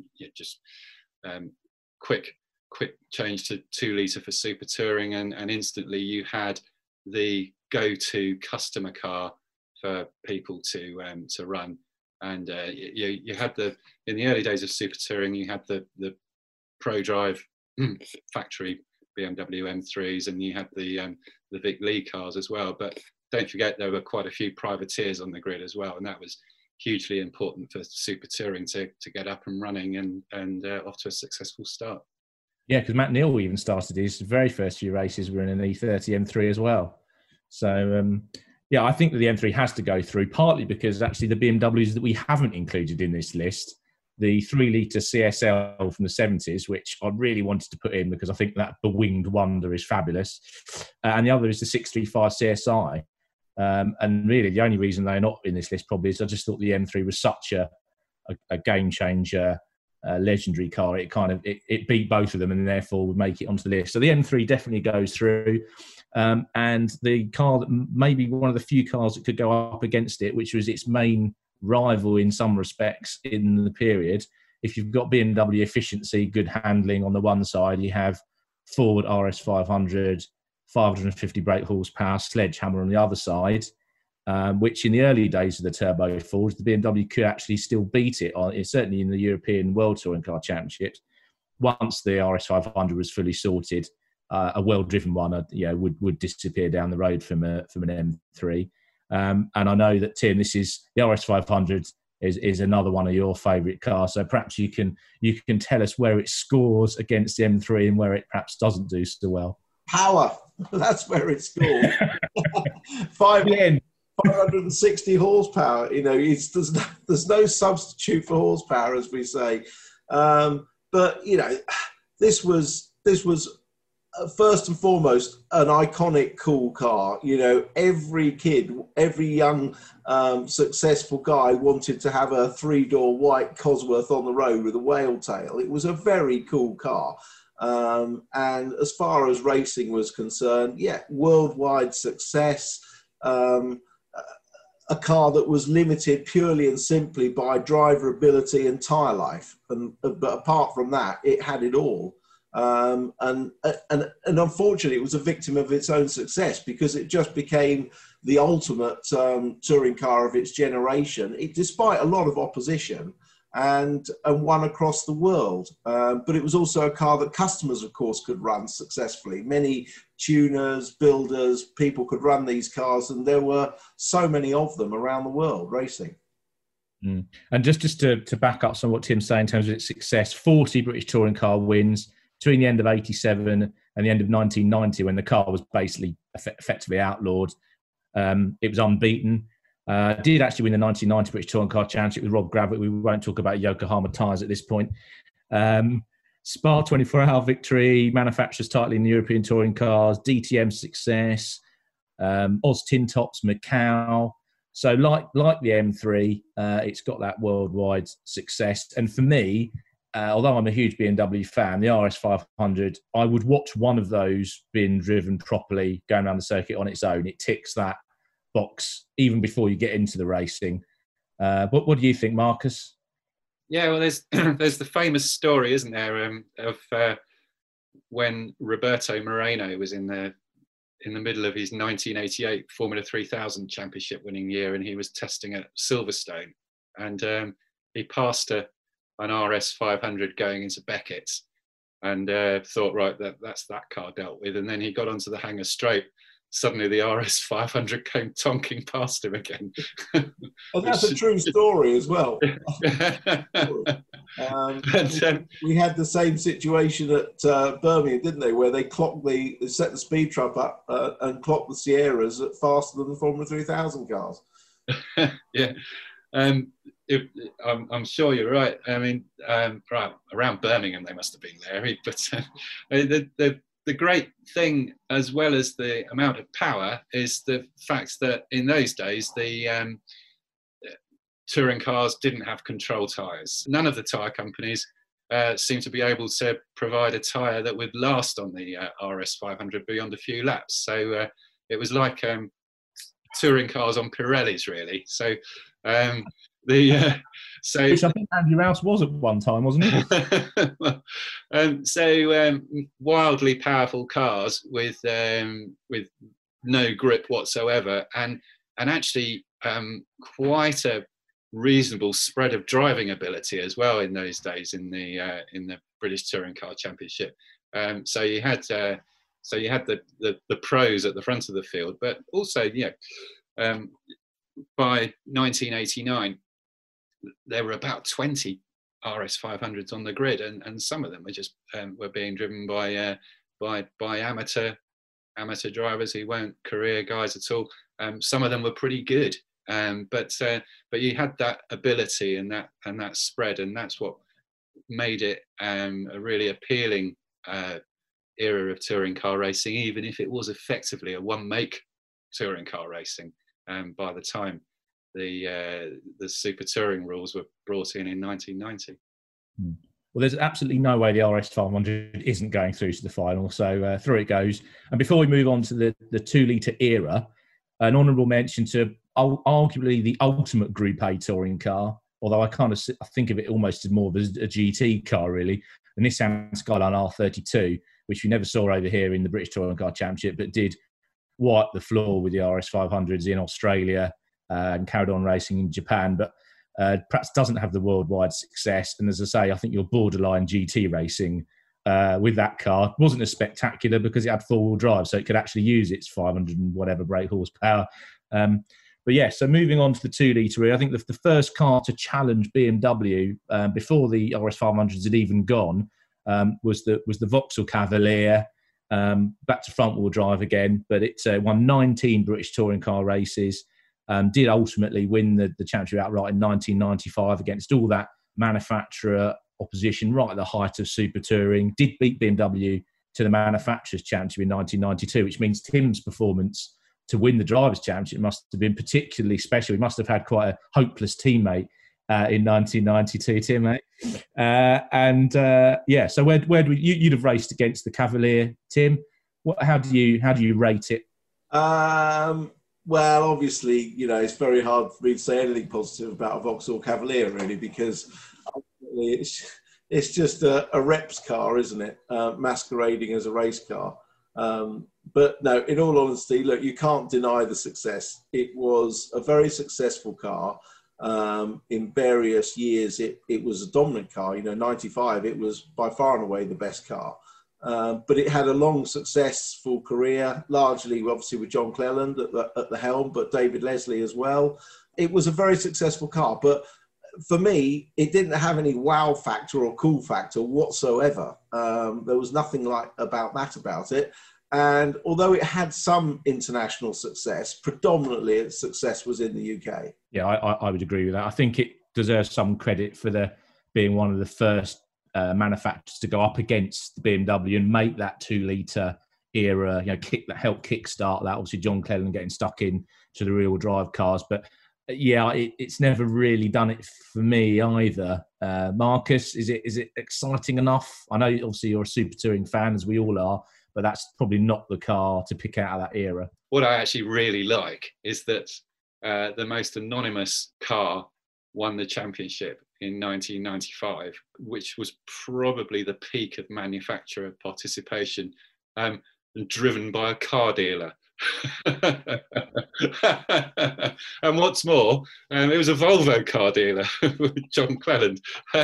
[SPEAKER 9] Quick change to 2 litre for Super Touring, and instantly you had the go-to customer car for people to run. And you had in the early days of Super Touring, you had the ProDrive factory BMW M3s, and you had the Vic Lee cars as well. But don't forget there were quite a few privateers on the grid as well, and that was hugely important for Super Touring to get up and running and off to a successful start.
[SPEAKER 7] Yeah, because Matt Neal even started his very first few races were in an E30 M3 as well. So, yeah, I think that the M3 has to go through, partly because actually the BMWs that we haven't included in this list, the 3-litre CSL from the 70s, which I really wanted to put in because I think that bewinged wonder is fabulous. And the other is the 635 CSI. And really the only reason they're not in this list probably is I just thought the M3 was such a game changer, legendary car. It beat both of them and therefore would make it onto the list. So the M3 definitely goes through. And the car that maybe one of the few cars that could go up against it, which was its main rival in some respects in the period. If you've got BMW efficiency, good handling on the one side, you have Ford RS 500, 550 brake horsepower, Sledgehammer on the other side, which in the early days of the turbo Fords, the BMW could actually still beat it, certainly in the European World Touring Car Championships. Once the RS 500 was fully sorted, a well-driven one would disappear down the road from an M3. And I know that, Tim, this is the RS500 is another one of your favourite cars. So perhaps you can tell us where it scores against the M3 and where it perhaps doesn't do so well.
[SPEAKER 8] Power. That's where it scores. 560 horsepower. You know, there's no substitute for horsepower, as we say. But you know, this was first and foremost an iconic, cool car. You know, every kid, every young, successful guy wanted to have a 3-door white Cosworth on the road with a whale tail. It was a very cool car. And as far as racing was concerned, yeah, worldwide success. A car that was limited purely and simply by driver ability and tyre life, but apart from that, it had it all. And unfortunately, it was a victim of its own success because it just became the ultimate touring car of its generation. Despite a lot of opposition, and won across the world. But it was also a car that customers, of course, could run successfully. Many tuners, builders, people could run these cars, and there were so many of them around the world racing.
[SPEAKER 7] Mm. And just to back up some of what Tim's saying in terms of its success, 40 British touring car wins between the end of 87 and the end of 1990, when the car was basically effectively outlawed. It was unbeaten. Did actually win the 1990 British Touring Car Championship with Rob Gravitt. We won't talk about Yokohama tyres at this point. Spa 24-hour victory, manufacturer's title in the European touring cars, DTM success, Oz Tin Tops Macau. So like the M3, it's got that worldwide success. And for me, although I'm a huge BMW fan, the RS500, I would watch one of those being driven properly, going around the circuit on its own. It ticks that box even before you get into the racing. What do you think, Marcus?
[SPEAKER 9] Yeah, well, there's the famous story, isn't there, of when Roberto Moreno was in the middle of his 1988 Formula 3000 championship winning year, and he was testing at Silverstone, and he passed an RS500 going into Beckett's, and thought, right, that's that car dealt with. And then he got onto the hangar straight. Suddenly the RS500 came tonking past him again.
[SPEAKER 8] And that's a true story as well. We had the same situation at Birmingham, didn't they, where they set the speed trap up and clocked the Sierras at faster than the Formula 3000 cars.
[SPEAKER 9] Yeah. I'm sure you're right. I mean, right, around Birmingham they must have been there. But the great thing, as well as the amount of power, is the fact that in those days the touring cars didn't have control tyres. None of the tyre companies seemed to be able to provide a tyre that would last on the RS500 beyond a few laps. So it was like touring cars on Pirellis, really. So which
[SPEAKER 7] I think Andy Rouse was at one time, wasn't
[SPEAKER 9] he? Wildly powerful cars with no grip whatsoever, and actually quite a reasonable spread of driving ability as well in those days in the British Touring Car Championship. So you had the pros at the front of the field, but also by 1989. There were about 20 RS500s on the grid, and some of them were just were being driven by amateur drivers who weren't career guys at all. Some of them were pretty good, but you had that ability and that spread, and that's what made it a really appealing era of touring car racing, even if it was effectively a one-make touring car racing by the time the super touring rules were brought in 1990.
[SPEAKER 7] Well, there's absolutely no way the RS500 isn't going through to the final, so through it goes. And before we move on to the 2-litre era, an honourable mention to arguably the ultimate Group A touring car, although I think of it almost as more of a GT car, really, the Nissan Skyline R32, which we never saw over here in the British Touring Car Championship, but did wipe the floor with the RS500s in Australia, and carried on racing in Japan, but perhaps doesn't have the worldwide success. And as I say, I think your borderline GT racing with that car wasn't as spectacular because it had 4-wheel drive, so it could actually use its 500 and whatever brake horsepower. But But yeah, so moving on to the 2 litre, I think the first car to challenge BMW before the RS500s had even gone was the Vauxhall Cavalier, back to front wheel drive again, but it won 19 British touring car races. Did ultimately win the championship outright in 1995 against all that manufacturer opposition right at the height of Super Touring. Did beat BMW to the Manufacturers' Championship in 1992, which means Tim's performance to win the Drivers' Championship must have been particularly special. He must have had quite a hopeless teammate in 1992, Tim, mate. So where do you'd have raced against the Cavalier, Tim? How do you rate it?
[SPEAKER 8] Well, obviously, it's very hard for me to say anything positive about a Vauxhall Cavalier, really, because ultimately it's just a reps car, isn't it? Masquerading as a race car. But no, in all honesty, look, you can't deny the success. It was a very successful car. In various years, it was a dominant car. 95, it was by far and away the best car. But it had a long, successful career, largely, obviously, with John Cleland at the helm, but David Leslie as well. It was a very successful car, but for me, it didn't have any wow factor or cool factor whatsoever. There was nothing about it. And although it had some international success, predominantly its success was in the UK.
[SPEAKER 7] Yeah, I would agree with that. I think it deserves some credit for being one of the first manufacturers to go up against the BMW and make that 2 litre era, help kickstart that. Obviously, John Cleland getting stuck in to the rear-wheel drive cars, but yeah, it's never really done it for me either. Marcus, is it exciting enough? I know obviously you're a Super Touring fan, as we all are, but that's probably not the car to pick out of that era.
[SPEAKER 9] What I actually really like is that the most anonymous car won the championship in 1995, which was probably the peak of manufacturer participation, and driven by a car dealer. And what's more, it was a Volvo car dealer with John Cleland.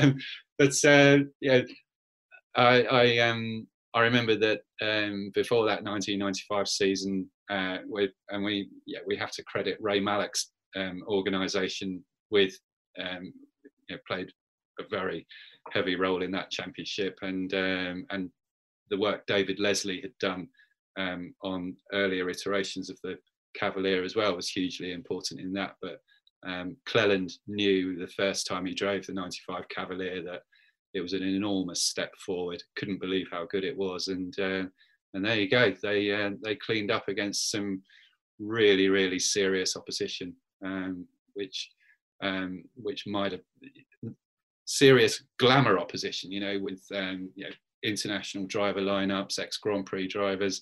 [SPEAKER 9] I remember that before that 1995 season, we have to credit Ray Malek's organisation with played a very heavy role in that championship, and the work David Leslie had done on earlier iterations of the Cavalier as well was hugely important in that. But Cleland knew the first time he drove the 95 Cavalier that it was an enormous step forward. Couldn't believe how good it was, and there you go. They cleaned up against some really, really serious opposition, which might have serious glamour opposition. With international driver lineups, ex Grand Prix drivers,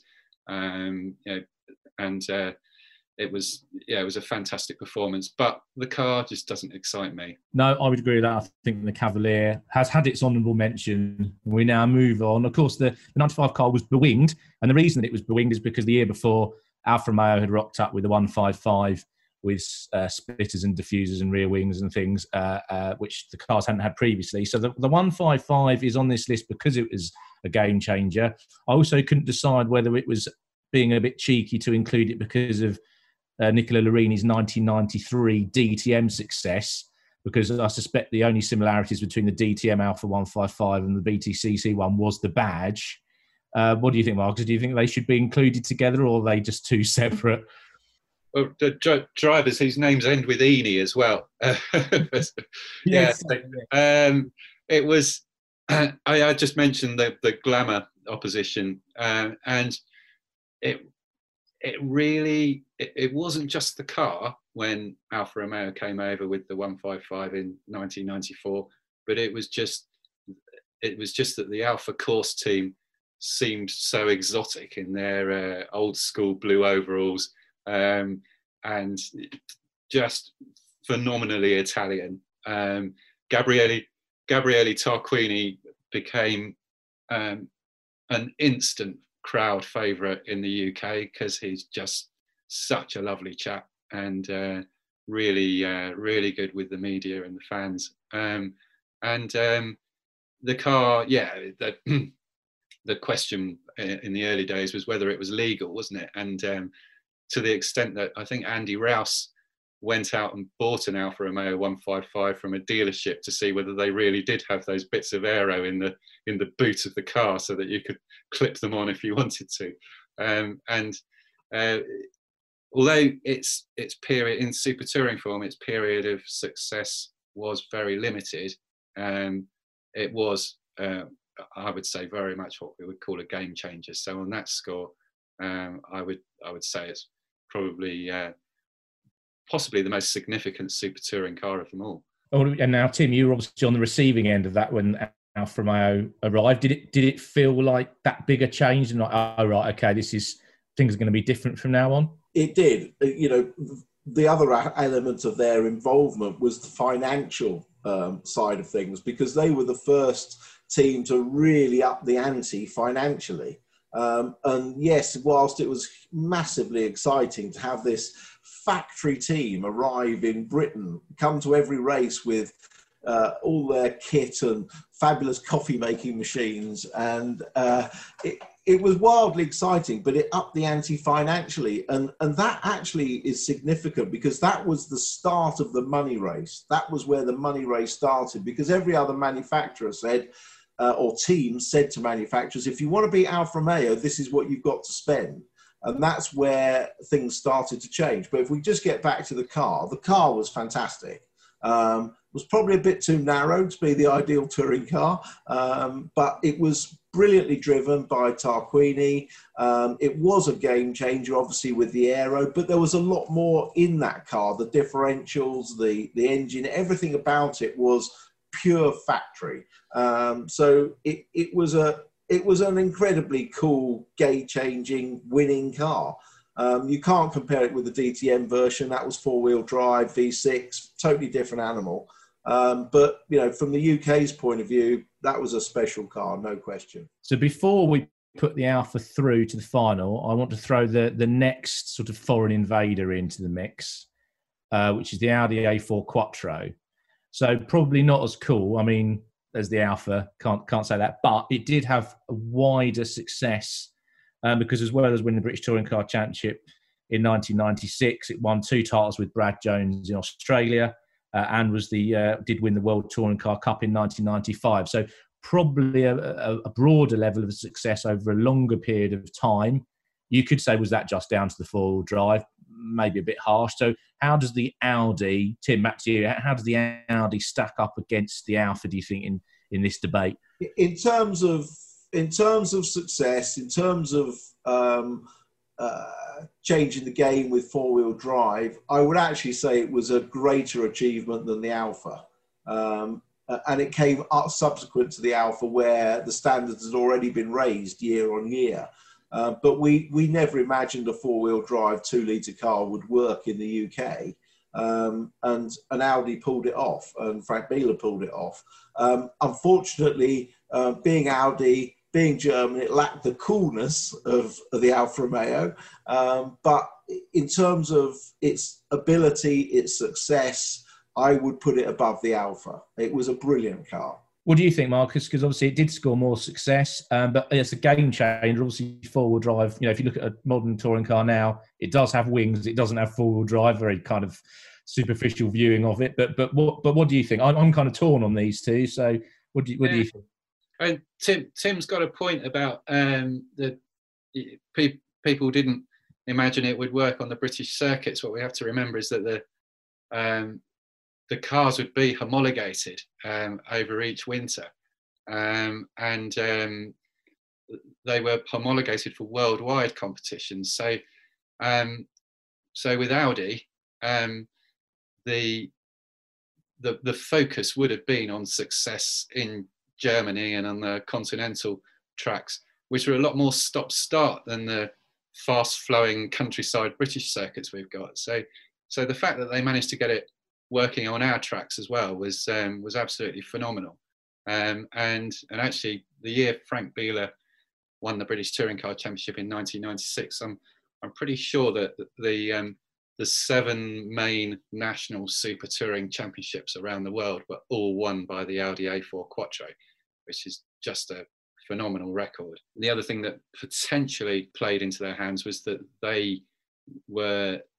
[SPEAKER 9] it was a fantastic performance, but the car just doesn't excite me.
[SPEAKER 7] No, I would agree with that. I think the Cavalier has had its honourable mention. We now move on. Of course, the 95 car was bewinged, and the reason that it was bewinged is because the year before, Alfa Romeo had rocked up with the 155 with splitters and diffusers and rear wings and things, which the cars hadn't had previously. So the 155 is on this list because it was a game changer. I also couldn't decide whether it was being a bit cheeky to include it because of Nicola Laurini's 1993 DTM success, because I suspect the only similarities between the DTM Alfa 155 and the BTCC one was the badge. What do you think, Marcus? Do you think they should be included together, or are they just two separate?
[SPEAKER 9] Well, the drivers whose names end with Eni as well.
[SPEAKER 7] Yes.
[SPEAKER 9] It was. I just mentioned the glamour opposition, and it wasn't just the car when Alfa Romeo came over with the 155 in 1994, but it was just that the Alfa Corse team seemed so exotic in their old school blue overalls, and just phenomenally Italian. Gabriele Tarquini became an instant crowd favourite in the UK because he's just such a lovely chap, and really good with the media and the fans. The car, the question in the early days was whether it was legal, wasn't it? And to the extent that I think Andy Rouse went out and bought an Alfa Romeo 155 from a dealership to see whether they really did have those bits of aero in the boot of the car, so that you could clip them on if you wanted to. Although its period in super touring form, its period of success was very limited, it was, I would say, very much what we would call a game changer. So on that score, I would say it's probably possibly the most significant super touring car of them all.
[SPEAKER 7] Oh, and now, Tim, you were obviously on the receiving end of that when Alfa Romeo arrived. Did it feel like that bigger change, and like, oh right, okay, things are going to be different from now on?
[SPEAKER 8] It did. You know, the other element of their involvement was the financial side of things, because they were the first team to really up the ante financially. And yes, whilst it was massively exciting to have this factory team arrive in Britain, come to every race with all their kit and fabulous coffee making machines, and it was wildly exciting, but it upped the ante financially, and that actually is significant, because that was the start of the money race. That was where the money race started, because every other manufacturer said, or team said to manufacturers, if you want to beat Alfa Romeo, this is what you've got to spend. And that's where things started to change. But if we just get back to the car was fantastic. Was probably a bit too narrow to be the ideal touring car, but it was brilliantly driven by Tarquini. It was a game changer, obviously, with the aero, but there was a lot more in that car. The differentials, the engine, everything about it was pure factory. So it was an incredibly cool, game-changing, winning car. You can't compare it with the DTM version. That was four-wheel drive, V6, totally different animal. But, you know, from the UK's point of view, that was a special car, no question.
[SPEAKER 7] So before we put the Alfa through to the final, I want to throw the next sort of foreign invader into the mix, which is the Audi A4 Quattro. So probably not as cool, I mean, as the Alfa, can't say that, but it did have a wider success because, as well as winning the British Touring Car Championship in 1996, it won 2 titles with Brad Jones in Australia, and was did win the World Touring Car Cup in 1995. So probably a broader level of success over a longer period of time. You could say, was that just down to the four-wheel drive? Maybe a bit harsh. So how does the Audi, Tim, back to you, how does the Audi stack up against the Alfa, do you think, in this debate?
[SPEAKER 8] In terms of success, in terms of changing the game with four-wheel drive, I would actually say it was a greater achievement than the Alfa. And it came up subsequent to the Alfa, where the standards had already been raised year on year. But we never imagined a four-wheel drive 2-litre car would work in the UK. And Audi pulled it off, and Frank Biela pulled it off. Unfortunately, being Audi, being German, it lacked the coolness of the Alfa Romeo. But in terms of its ability, its success, I would put it above the Alfa. It was a brilliant car.
[SPEAKER 7] What do you think, Marcus? Because obviously it did score more success, but it's a game changer. Obviously, four-wheel drive, you know, if you look at a modern touring car now, it does have wings. It doesn't have four-wheel drive, very kind of superficial viewing of it. But what do you think? I'm kind of torn on these two. So what do you think?
[SPEAKER 9] And Tim's got a point about people didn't imagine it would work on the British circuits. What we have to remember is that the cars would be homologated over each winter, and they were homologated for worldwide competitions. So with Audi, the focus would have been on success in Germany and on the continental tracks, which were a lot more stop-start than the fast-flowing countryside British circuits we've got. So the fact that they managed to get it working on our tracks as well was absolutely phenomenal. And actually, the year Frank Biela won the British Touring Car Championship in 1996, I'm pretty sure that the 7 main national super touring championships around the world were all won by the Audi A4 Quattro, which is just a phenomenal record. The other thing that potentially played into their hands was that they were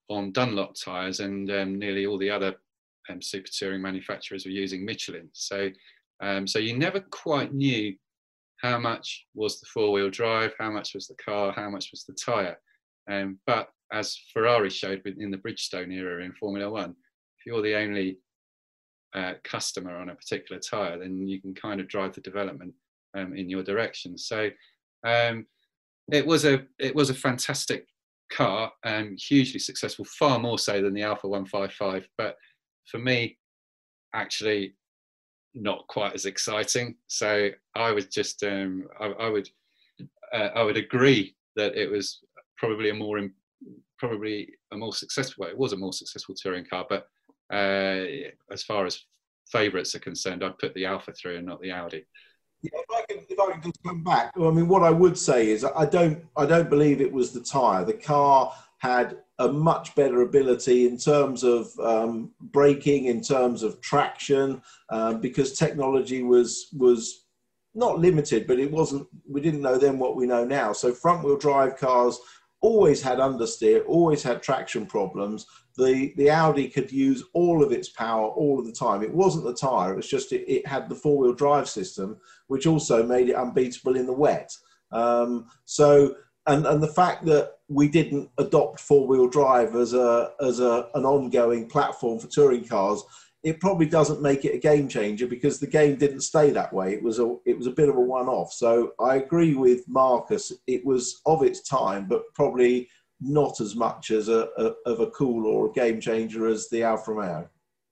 [SPEAKER 9] on Dunlop tyres, and nearly all the other super touring manufacturers were using Michelin. So you never quite knew how much was the four-wheel drive, how much was the car, how much was the tyre. But as Ferrari showed in the Bridgestone era in Formula One, if you're the only customer on a particular tyre, then you can kind of drive the development in your direction. So it was a fantastic car, hugely successful, far more so than the Alfa 155. But for me, actually, not quite as exciting. So I would just I would agree that it was probably a more successful. Well, it was a more successful touring car, but as far as favourites are concerned, I'd put the Alfa through and not the Audi.
[SPEAKER 8] Yeah, if I can just come back, I mean, what I would say is I don't believe it was the tyre. The car had a much better ability in terms of braking, in terms of traction, because technology was not limited, but it wasn't. We didn't know then what we know now. So front-wheel drive cars always had understeer, always had traction problems. The Audi could use all of its power all of the time. It wasn't the tyre, it was just it had the four-wheel drive system, which also made it unbeatable in the wet. And the fact that we didn't adopt four-wheel drive as an ongoing platform for touring cars, it probably doesn't make it a game changer, because the game didn't stay that way. It was a bit of a one-off. So I agree with Marcus. It was of its time, but probably not as much as of a cool or a game changer as the Alfa Romeo.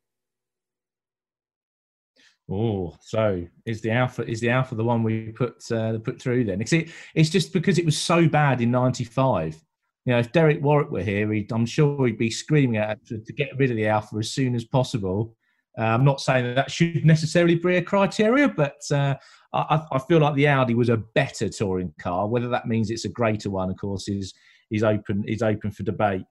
[SPEAKER 7] Oh, so is the Alfa the one we put through then? It's just because it was so bad in '95. You know, if Derek Warwick were here, I'm sure he'd be screaming at us to get rid of the Alfa as soon as possible. I'm not saying that should necessarily be a criteria, but I feel like the Audi was a better touring car. Whether that means it's a greater one, of course, is open for debate.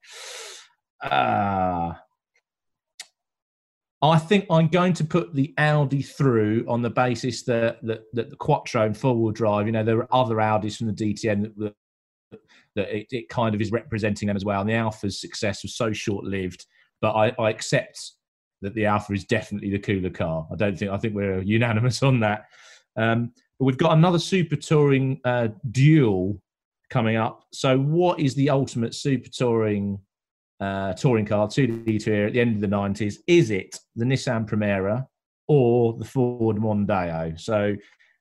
[SPEAKER 7] I think I'm going to put the Audi through on the basis that the Quattro and four-wheel drive, you know, there are other Audis from the DTM that it kind of is representing them as well. And the Alfa's success was so short-lived, but I accept that the Alfa is definitely the cooler car. I think we're unanimous on that. But we've got another super touring duel coming up. So what is the ultimate super touring car, 2D here at the end of the 90s? Is it the Nissan Primera or the Ford Mondeo? So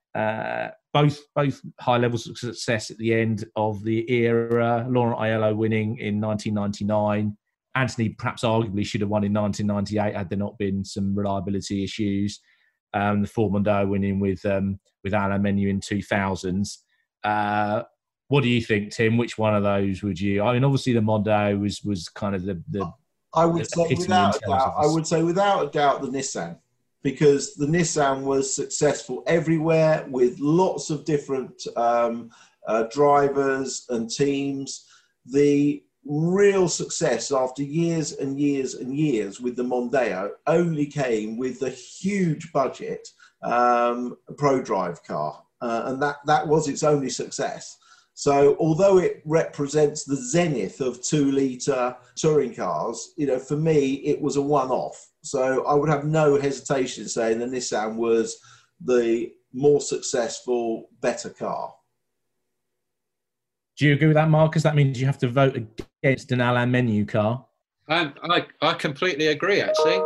[SPEAKER 7] both high levels of success at the end of the era. Laurent Aiello winning in 1999. Anthony perhaps arguably should have won in 1998 had there not been some reliability issues. The Ford Mondeo winning with Alain Menu in 2000s. What do you think, Tim? Which one of those would you? I mean, obviously the Mondeo was kind of the
[SPEAKER 8] I would say without a doubt the Nissan, because the Nissan was successful everywhere with lots of different drivers and teams. The real success after years and years and years with the Mondeo only came with the huge budget ProDrive car, and that was its only success. So although it represents the zenith of 2-litre touring cars, you know, for me, it was a one-off. So I would have no hesitation saying the Nissan was the more successful, better car.
[SPEAKER 7] Do you agree with that, Marcus? That means you have to vote against an Alain Menu car.
[SPEAKER 9] I completely agree, actually.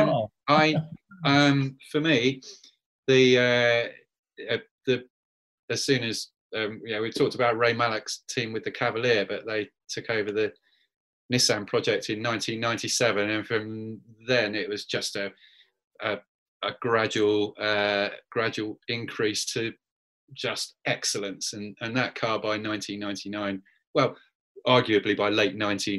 [SPEAKER 9] For me, the as soon as we talked about Ray Malek's team with the Cavalier, but they took over the Nissan project in 1997, and from then it was just a gradual increase to just excellence, and that car by 1999, well, arguably by late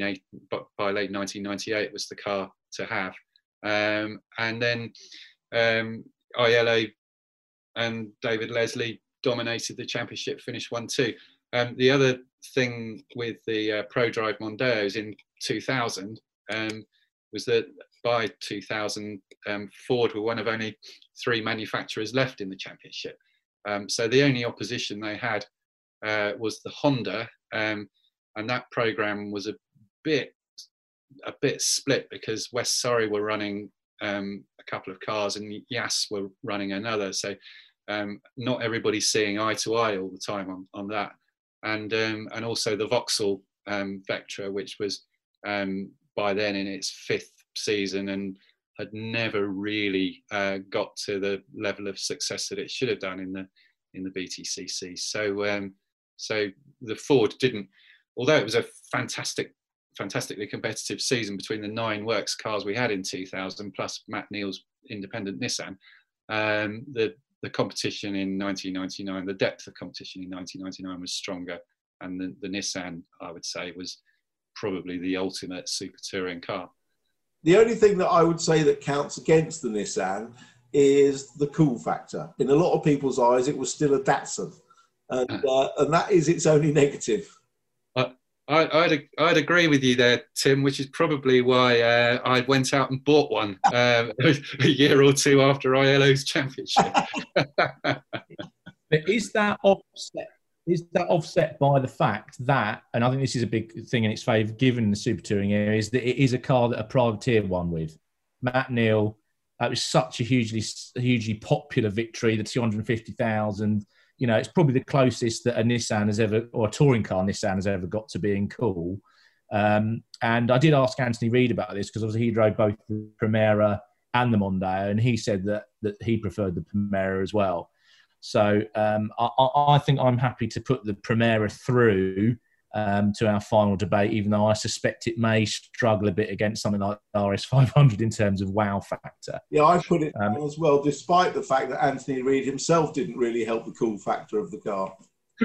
[SPEAKER 9] 1998 was the car to have, and then Aiello and David Leslie dominated the championship, finished 1-2. The other thing with the ProDrive Mondeos in 2000 was that by 2000 Ford were one of only 3 manufacturers left in the championship. So the only opposition they had was the Honda, and that program was a bit a bit split because West Surrey were running a couple of cars and Yas were running another. So not everybody's seeing eye to eye all the time on that. And also the Vauxhall Vectra, which was by then in its 5th season and had never really got to the level of success that it should have done in the BTCC. So the Ford didn't, although it was a fantastically competitive season between the 9 works cars we had in 2000 plus Matt Neal's independent Nissan, the competition in 1999, the depth of competition in 1999 was stronger, and the Nissan, I would say, was probably the ultimate super touring car.
[SPEAKER 8] The only thing that I would say that counts against the Nissan is the cool factor. In a lot of people's eyes, it was still a Datsun, and that is its only negative.
[SPEAKER 9] I'd agree with you there, Tim, which is probably why I went out and bought one a year or two after ILO's championship.
[SPEAKER 7] But is that offset by the fact that, and I think this is a big thing in its favour, given the super touring area, is that it is a car that a privateer won with. Matt Neal, that was such a hugely popular victory, the 250,000. You know, it's probably the closest that a Nissan has ever, or a touring car Nissan has ever got to being cool. And I did ask Anthony Reid about this because obviously he drove both the Primera and the Mondeo, and he said that he preferred the Primera as well. So I think I'm happy to put the Primera through to our final debate, even though I suspect it may struggle a bit against something like RS500 in terms of wow factor.
[SPEAKER 8] Yeah, I put it down as well, despite the fact that Anthony Reid himself didn't really help the cool factor of the car.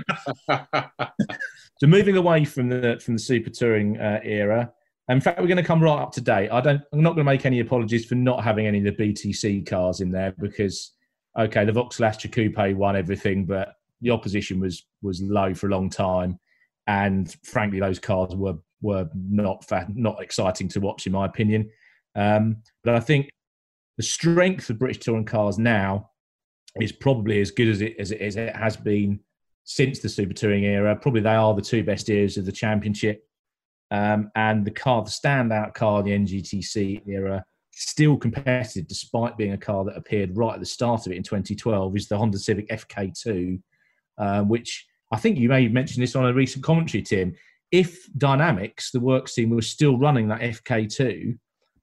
[SPEAKER 7] So moving away from the super touring era, in fact, we're going to come right up to date. I'm not going to make any apologies for not having any of the BTC cars in there because, okay, the Vauxhall Astra Coupe won everything, but the opposition was low for a long time. And frankly, those cars were not exciting to watch, in my opinion. But I think the strength of British touring cars now is probably as good as it has been since the super touring era. Probably they are the 2 best eras of the championship. And the standout car, the NGTC era, still competitive despite being a car that appeared right at the start of it in 2012, is the Honda Civic FK2, which I think you may have mentioned this on a recent commentary, Tim. If Dynamics, the works team, was still running that FK2,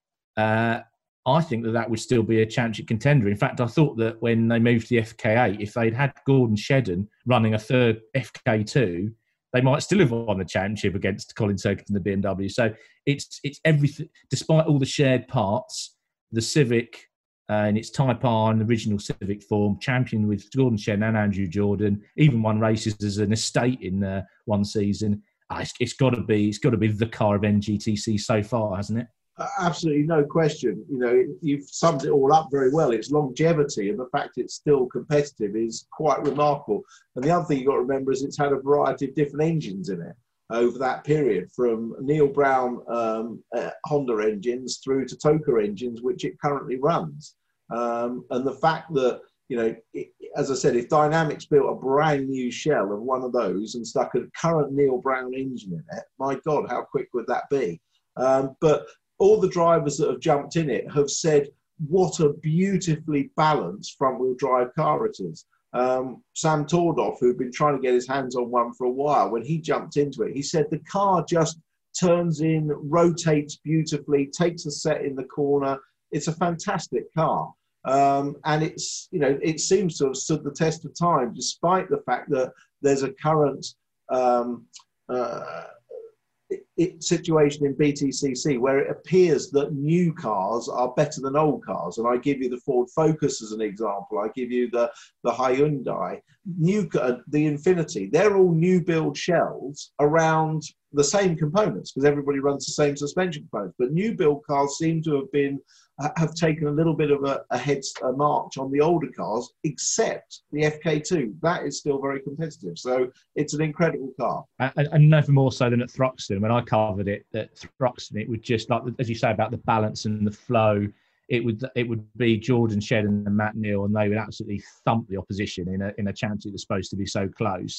[SPEAKER 7] I think that would still be a championship contender. In fact, I thought that when they moved to the FK8, if they'd had Gordon Shedden running a third FK2, they might still have won the championship against Colin Turkington and the BMW. So it's everything. Despite all the shared parts, the Civic in its Type R and original Civic form, championed with Gordon Shedden and Andrew Jordan, even won races as an estate in one season. It's got to be the car of NGTC so far, hasn't it?
[SPEAKER 8] Absolutely, no question. You know, you've summed it all up very well. Its longevity and the fact it's still competitive is quite remarkable. And the other thing you've got to remember is it's had a variety of different engines in it over that period, from Neil Brown Honda engines through to Toka engines, which it currently runs. And the fact that, you know, as I said, if Dynamics built a brand new shell of one of those and stuck a current Neil Brown engine in it, my God, how quick would that be? But all the drivers that have jumped in it have said what a beautifully balanced front-wheel drive car it is. Sam Tordoff, who'd been trying to get his hands on one for a while, when he jumped into it, he said the car just turns in, rotates beautifully, takes a set in the corner. It's a fantastic car. And it's, you know, it seems to have stood the test of time, despite the fact that there's a current situation in BTCC where it appears that new cars are better than old cars. And I give you the Ford Focus as an example. I give you the Hyundai, the Infiniti. They're all new build shells around the same components because everybody runs the same suspension components. But new build cars seem to have taken a little bit of a march on the older cars, except the FK2. That is still very competitive. So it's an incredible car.
[SPEAKER 7] And never more so than at Thruxton. When I covered it at Thruxton, it would just, like, as you say, about the balance and the flow, it would be Jordan Shedden and Matt Neal, and they would absolutely thump the opposition in a championship that's supposed to be so close.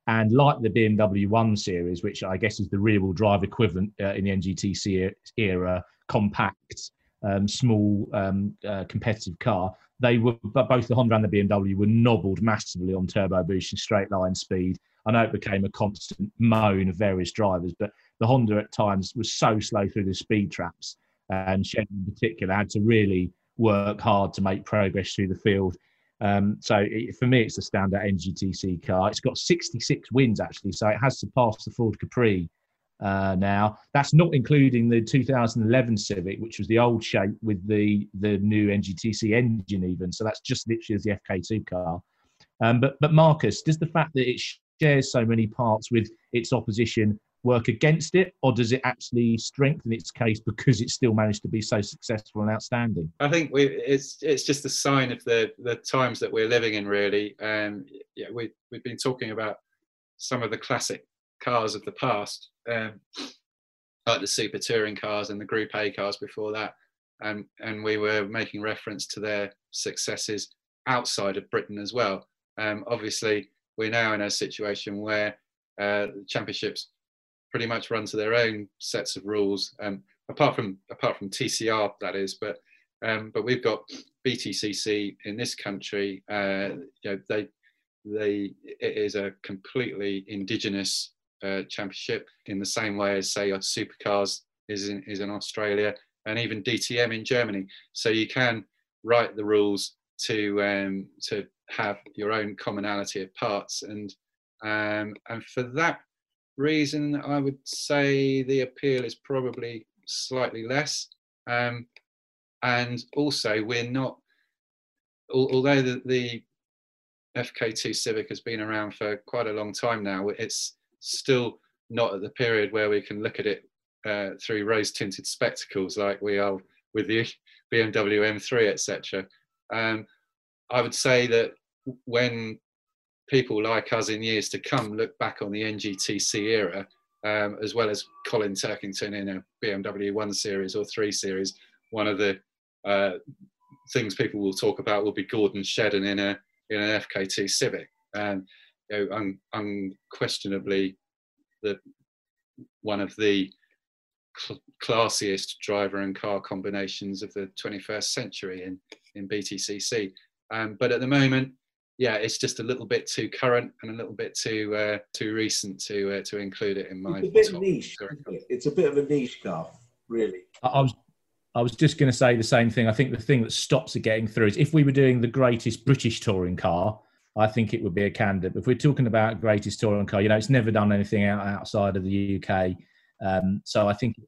[SPEAKER 7] And like the BMW 1 Series, which I guess is the rear-wheel drive equivalent in the NGTC era, compact, small, competitive car, they were, both the Honda and the BMW were nobbled massively on turbo boost and straight line speed. I know it became a constant moan of various drivers, but the Honda at times was so slow through the speed traps, and Shen in particular had to really work hard to make progress through the field. For me, it's a standout NGTC car. It's got 66 wins, actually, so it has surpassed the Ford Capri now. That's not including the 2011 Civic, which was the old shape with the new NGTC engine even. So that's just literally as the FK2 car. But Marcus, does the fact that it shares so many parts with its opposition work against it, or does it actually strengthen its case because it still managed to be so successful and outstanding?
[SPEAKER 9] I think it's just a sign of the times that we're living in, really. We've been talking about some of the classic cars of the past, like the Super Touring cars and the Group A cars before that, and we were making reference to their successes outside of Britain as well. Obviously, we're now in a situation where the championships pretty much run to their own sets of rules, apart from TCR, that is. But we've got BTCC in this country. It is a completely indigenous championship, in the same way as, say, Supercars is in Australia, and even DTM in Germany. So you can write the rules to have your own commonality of parts, and for that reason, I would say the appeal is probably slightly less. And also, we're not, although the FK2 Civic has been around for quite a long time now, it's still not at the period where we can look at it through rose-tinted spectacles like we are with the BMW M3, etc. I would say that when people like us in years to come look back on the NGTC era, as well as Colin Turkington in a BMW 1 Series or 3 Series, one of the things people will talk about will be Gordon Shedden in an FK2 Civic. Unquestionably, one of the classiest driver and car combinations of the 21st century in BTCC. But at the moment, it's just a little bit too current and a little bit too recent to include it in my.
[SPEAKER 8] It's a bit niche. It's a bit of a niche car, really.
[SPEAKER 7] I was just going to say the same thing. I think the thing that stops it getting through is if we were doing the greatest British touring car, I think it would be a candidate. But if we're talking about greatest touring car, it's never done anything outside of the UK. So I think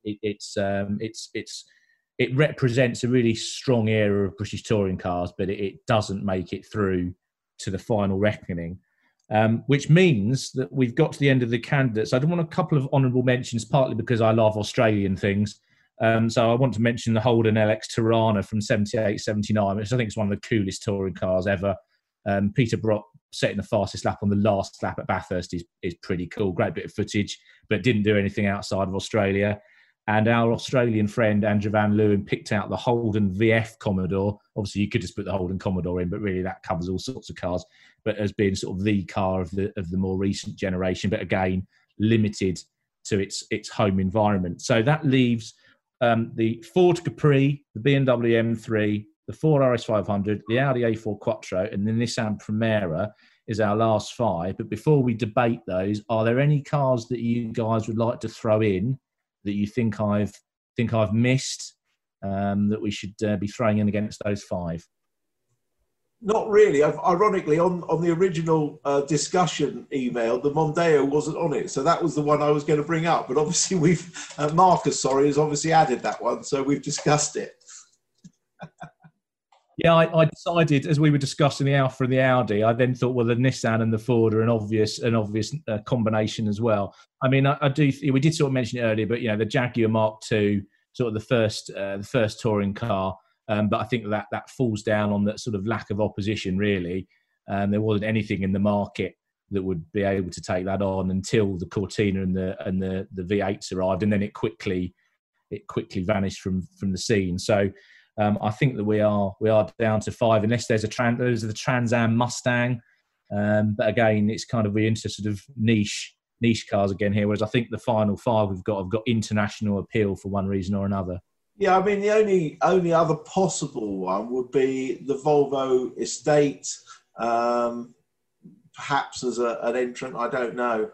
[SPEAKER 7] it represents a really strong era of British touring cars, but it doesn't make it through to the final reckoning, which means that we've got to the end of the candidates. I want a couple of honourable mentions, partly because I love Australian things. So I want to mention the Holden LX Tirana from 78, 79, which I think is one of the coolest touring cars ever. Peter Brock setting the fastest lap on the last lap at Bathurst is pretty cool. Great bit of footage, but didn't do anything outside of Australia. And our Australian friend Andrew Van Leeuwen picked out the Holden VF Commodore. Obviously, you could just put the Holden Commodore in, but really that covers all sorts of cars. But as being sort of the car of the more recent generation, but again limited to its home environment. So that leaves the Ford Capri, the BMW M3, the Ford RS500, the Audi A4 Quattro, and the Nissan Primera is our last 5. But before we debate those, are there any cars that you guys would like to throw in that you think I've missed that we should be throwing in against those 5?
[SPEAKER 8] Not really. Ironically, on the original discussion email, the Mondeo wasn't on it, so that was the one I was going to bring up. But obviously, Marcus, has obviously added that one, so we've discussed it.
[SPEAKER 7] Yeah, I decided as we were discussing the Alfa and the Audi, I then thought, well, the Nissan and the Ford are an obvious combination as well. I mean, we did sort of mention it earlier, but the Jaguar Mark II, sort of the first touring car. But I think that falls down on that sort of lack of opposition, really. There wasn't anything in the market that would be able to take that on until the Cortina and the V8s arrived, and then it quickly vanished from the scene. So I think that we are down to 5, unless there's the Trans Am Mustang But again, it's kind of we're into sort of niche cars again here. Whereas I think the final 5 we've got have got international appeal for one reason or another.
[SPEAKER 8] Yeah, I mean, the only other possible one would be the Volvo Estate, perhaps as an entrant. I don't know.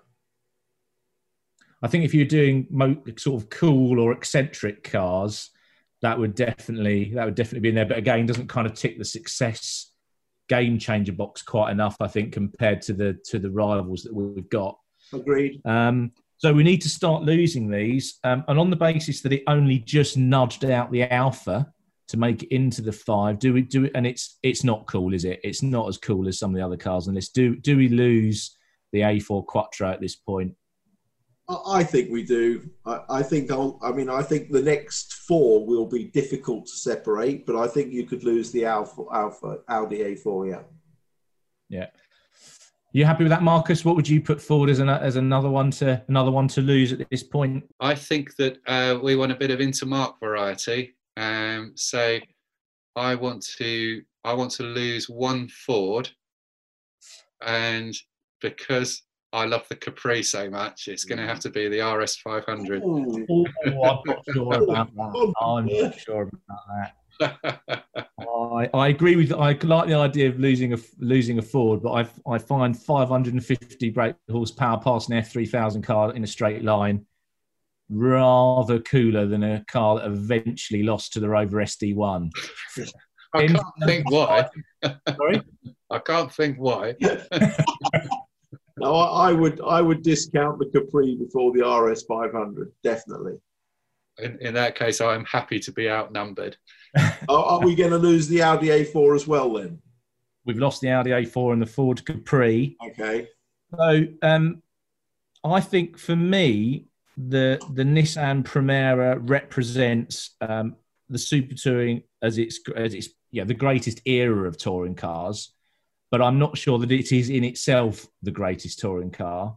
[SPEAKER 7] I think if you're doing sort of cool or eccentric cars, that would definitely be in there. But again, doesn't kind of tick the success game changer box quite enough, I think, compared to the rivals that we've got.
[SPEAKER 8] Agreed.
[SPEAKER 7] So we need to start losing these, and on the basis that it only just nudged out the Alpha to make it into the 5. Do we do it? And it's not cool, is it? It's not as cool as some of the other cars on this. Do we lose the A4 Quattro at this point?
[SPEAKER 8] I think we do. I think the next 4 will be difficult to separate, but I think you could lose the Audi A4. Yeah.
[SPEAKER 7] Yeah. You happy with that, Marcus? What would you put forward as another one to lose at this point?
[SPEAKER 9] I think that we want a bit of Intermarque variety. So I want to lose one Ford, and because I love the Capri so much, it's going to have to be the RS 500.
[SPEAKER 7] I'm not sure about that. I'm not sure about that. I agree with. I like the idea of losing a Ford, but I find 550 brake horsepower past an F3000 car in a straight line rather cooler than a car that eventually lost to the Rover SD1.
[SPEAKER 9] I can't think why.
[SPEAKER 7] Sorry,
[SPEAKER 9] I can't think why.
[SPEAKER 8] No, I would discount the Capri before the RS 500, definitely.
[SPEAKER 9] In that case, I'm happy to be outnumbered.
[SPEAKER 8] Are we going to lose the Audi A4 as well then?
[SPEAKER 7] We've lost the Audi A4 and the Ford Capri.
[SPEAKER 8] Okay.
[SPEAKER 7] So I think for me, the Nissan Primera represents the Super Touring as it's the greatest era of touring cars. But I'm not sure that it is in itself the greatest touring car.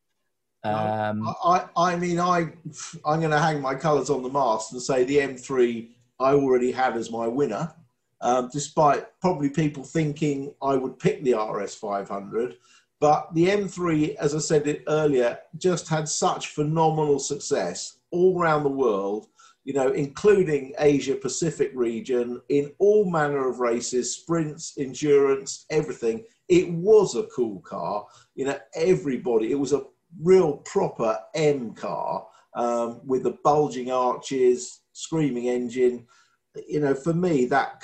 [SPEAKER 8] I'm going to hang my colours on the mast and say the M3 I already had as my winner, despite probably people thinking I would pick the RS 500. But the M3, as I said it earlier, just had such phenomenal success all around the world, including Asia Pacific region, in all manner of races, sprints, endurance, everything. It was a cool car. Everybody, it was a real proper M car with the bulging arches, screaming engine. For me, that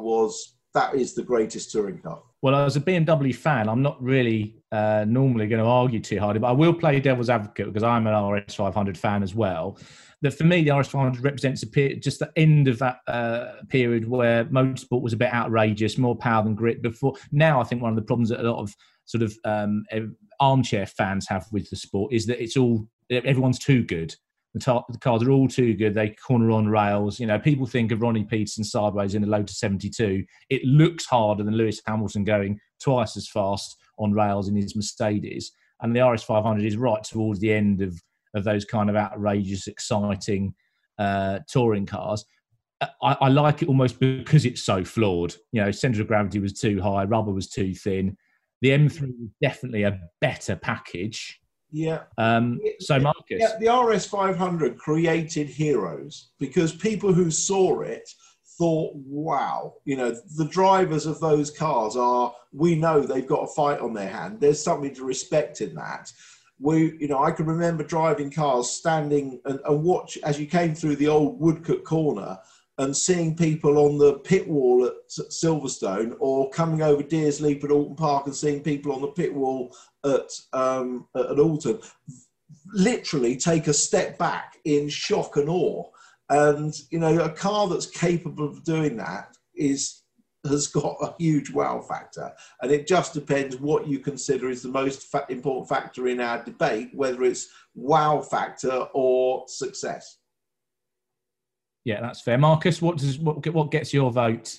[SPEAKER 8] is the greatest touring car.
[SPEAKER 7] Well, as a BMW fan, I'm not really normally going to argue too hard, but I will play devil's advocate because I'm an RS 500 fan as well. That for me, the RS 500 represents just the end of that period where motorsport was a bit outrageous, more power than grit. Before now, I think one of the problems that a lot of sort of armchair fans have with the sport is that everyone's too good. The cars are all too good. They corner on rails. People think of Ronnie Peterson sideways in a Lotus 72. It looks harder than Lewis Hamilton going twice as fast on rails in his Mercedes. And the RS 500 is right towards the end of those kind of outrageous, exciting touring cars. I like it almost because it's so flawed. Centre of gravity was too high, rubber was too thin. The M3 was definitely a better package.
[SPEAKER 8] Yeah.
[SPEAKER 7] So, Marcus.
[SPEAKER 8] Yeah, the RS 500 created heroes because people who saw it thought, wow, the drivers of those cars we know they've got a fight on their hand. There's something to respect in that. I can remember driving cars, standing and watch as you came through the old Woodcote corner and seeing people on the pit wall at Silverstone, or coming over Deers Leap at Alton Park and seeing people on the pit wall at Alton, literally take a step back in shock and awe. And, a car that's capable of doing that has got a huge wow factor. And it just depends what you consider is the most important factor in our debate, whether it's wow factor or success.
[SPEAKER 7] Yeah, that's fair. Marcus, what gets your vote?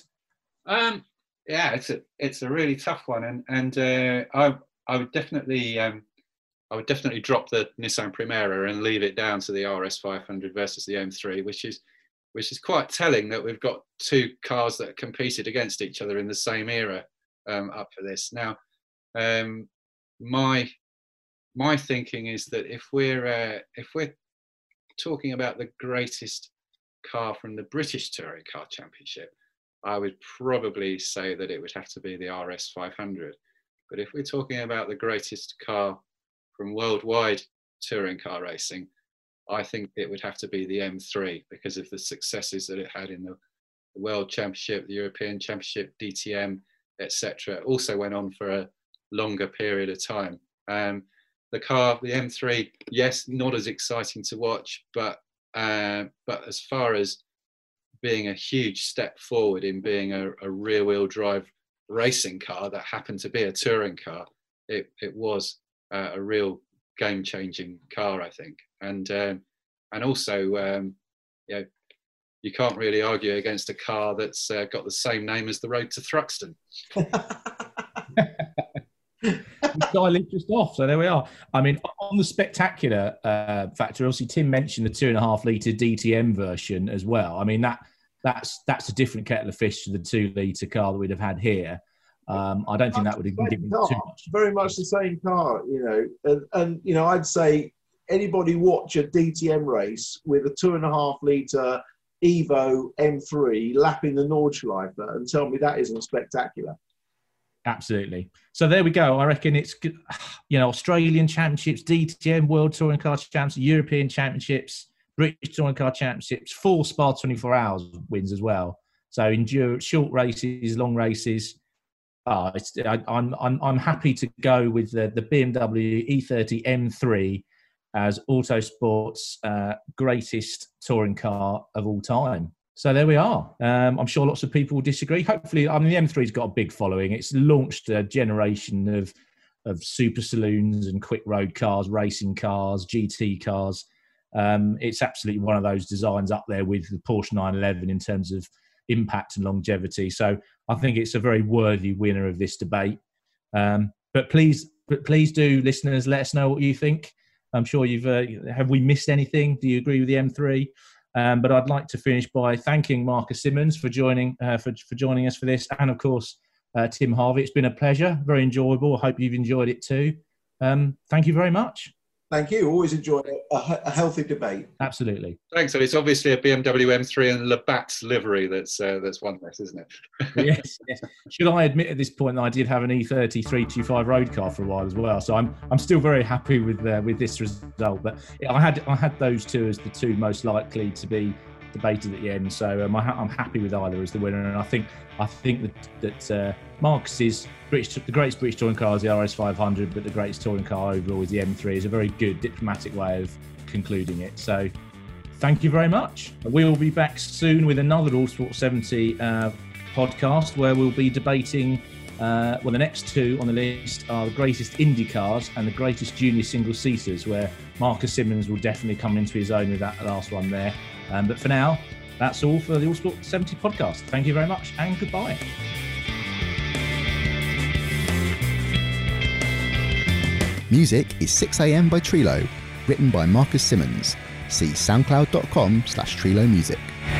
[SPEAKER 9] It's a really tough one, and I would definitely drop the Nissan Primera and leave it down to the RS 500 versus the M3, which is quite telling that we've got two cars that competed against each other in the same era up for this. Now, My thinking is that if we're talking about the greatest car from the British Touring Car Championship, I would probably say that it would have to be the RS 500. But if we're talking about the greatest car from worldwide touring car racing, I think it would have to be the M3 because of the successes that it had in the World Championship, the European Championship, DTM, etc. Also went on for a longer period of time. The car, the M3, yes, not as exciting to watch, but as far as being a huge step forward in being a rear-wheel drive racing car that happened to be a touring car, it was a real game-changing car, I think. And also, you can't really argue against a car that's got the same name as the road to Thruxton.
[SPEAKER 7] I lived just off, so there we are. I mean, on the spectacular factor, obviously Tim mentioned the 2.5 litre DTM version as well. I mean, that's a different kettle of fish to the 2 litre car that we'd have had here. I don't think that would have given too much.
[SPEAKER 8] Very much the same car, and I'd say anybody watch a DTM race with a 2.5 litre Evo M3 lapping the Nordschleife and tell me that isn't spectacular.
[SPEAKER 7] Absolutely. So there we go. I reckon it's, Australian Championships, DTM, World Touring Car Championships, European Championships, British Touring Car Championships, 4 Spa 24 Hours wins as well. So short races, long races. I'm happy to go with the BMW E30 M3 as Autosport's greatest touring car of all time. So there we are. I'm sure lots of people will disagree. Hopefully, the M3's got a big following. It's launched a generation of super saloons and quick road cars, racing cars, GT cars. It's absolutely one of those designs up there with the Porsche 911 in terms of impact and longevity. So I think it's a very worthy winner of this debate. But please do, listeners, let us know what you think. I'm sure have we missed anything? Do you agree with the M3? But I'd like to finish by thanking Marcus Simmons for joining us for this, and of course Tim Harvey. It's been a pleasure, very enjoyable. I hope you've enjoyed it too. Thank you very much.
[SPEAKER 8] Thank you. Always enjoy a healthy debate.
[SPEAKER 7] Absolutely.
[SPEAKER 9] Thanks. And it's obviously a BMW M3 and Labatt's livery that's won this, isn't it?
[SPEAKER 7] Yes. Should I admit at this point that I did have an E30 325 road car for a while as well? So I'm still very happy with this result. But I had those two as the two most likely to be debated at the end. So I'm happy with either as the winner. And I think that Marcus's the greatest British touring car is the RS 500, but the greatest touring car overall is the M3. Is a very good diplomatic way of concluding it. So thank you very much. We'll be back soon with another All Sport 70 podcast where we'll be debating. The next two on the list are the greatest Indy cars and the greatest junior single seaters, where Marcus Simmons will definitely come into his own with that last one there. But for now, that's all for the All Sport 70 podcast. Thank you very much and goodbye.
[SPEAKER 10] Music is 6 AM by Trilo, written by Marcus Simmons. See soundcloud.com/Trilo Music.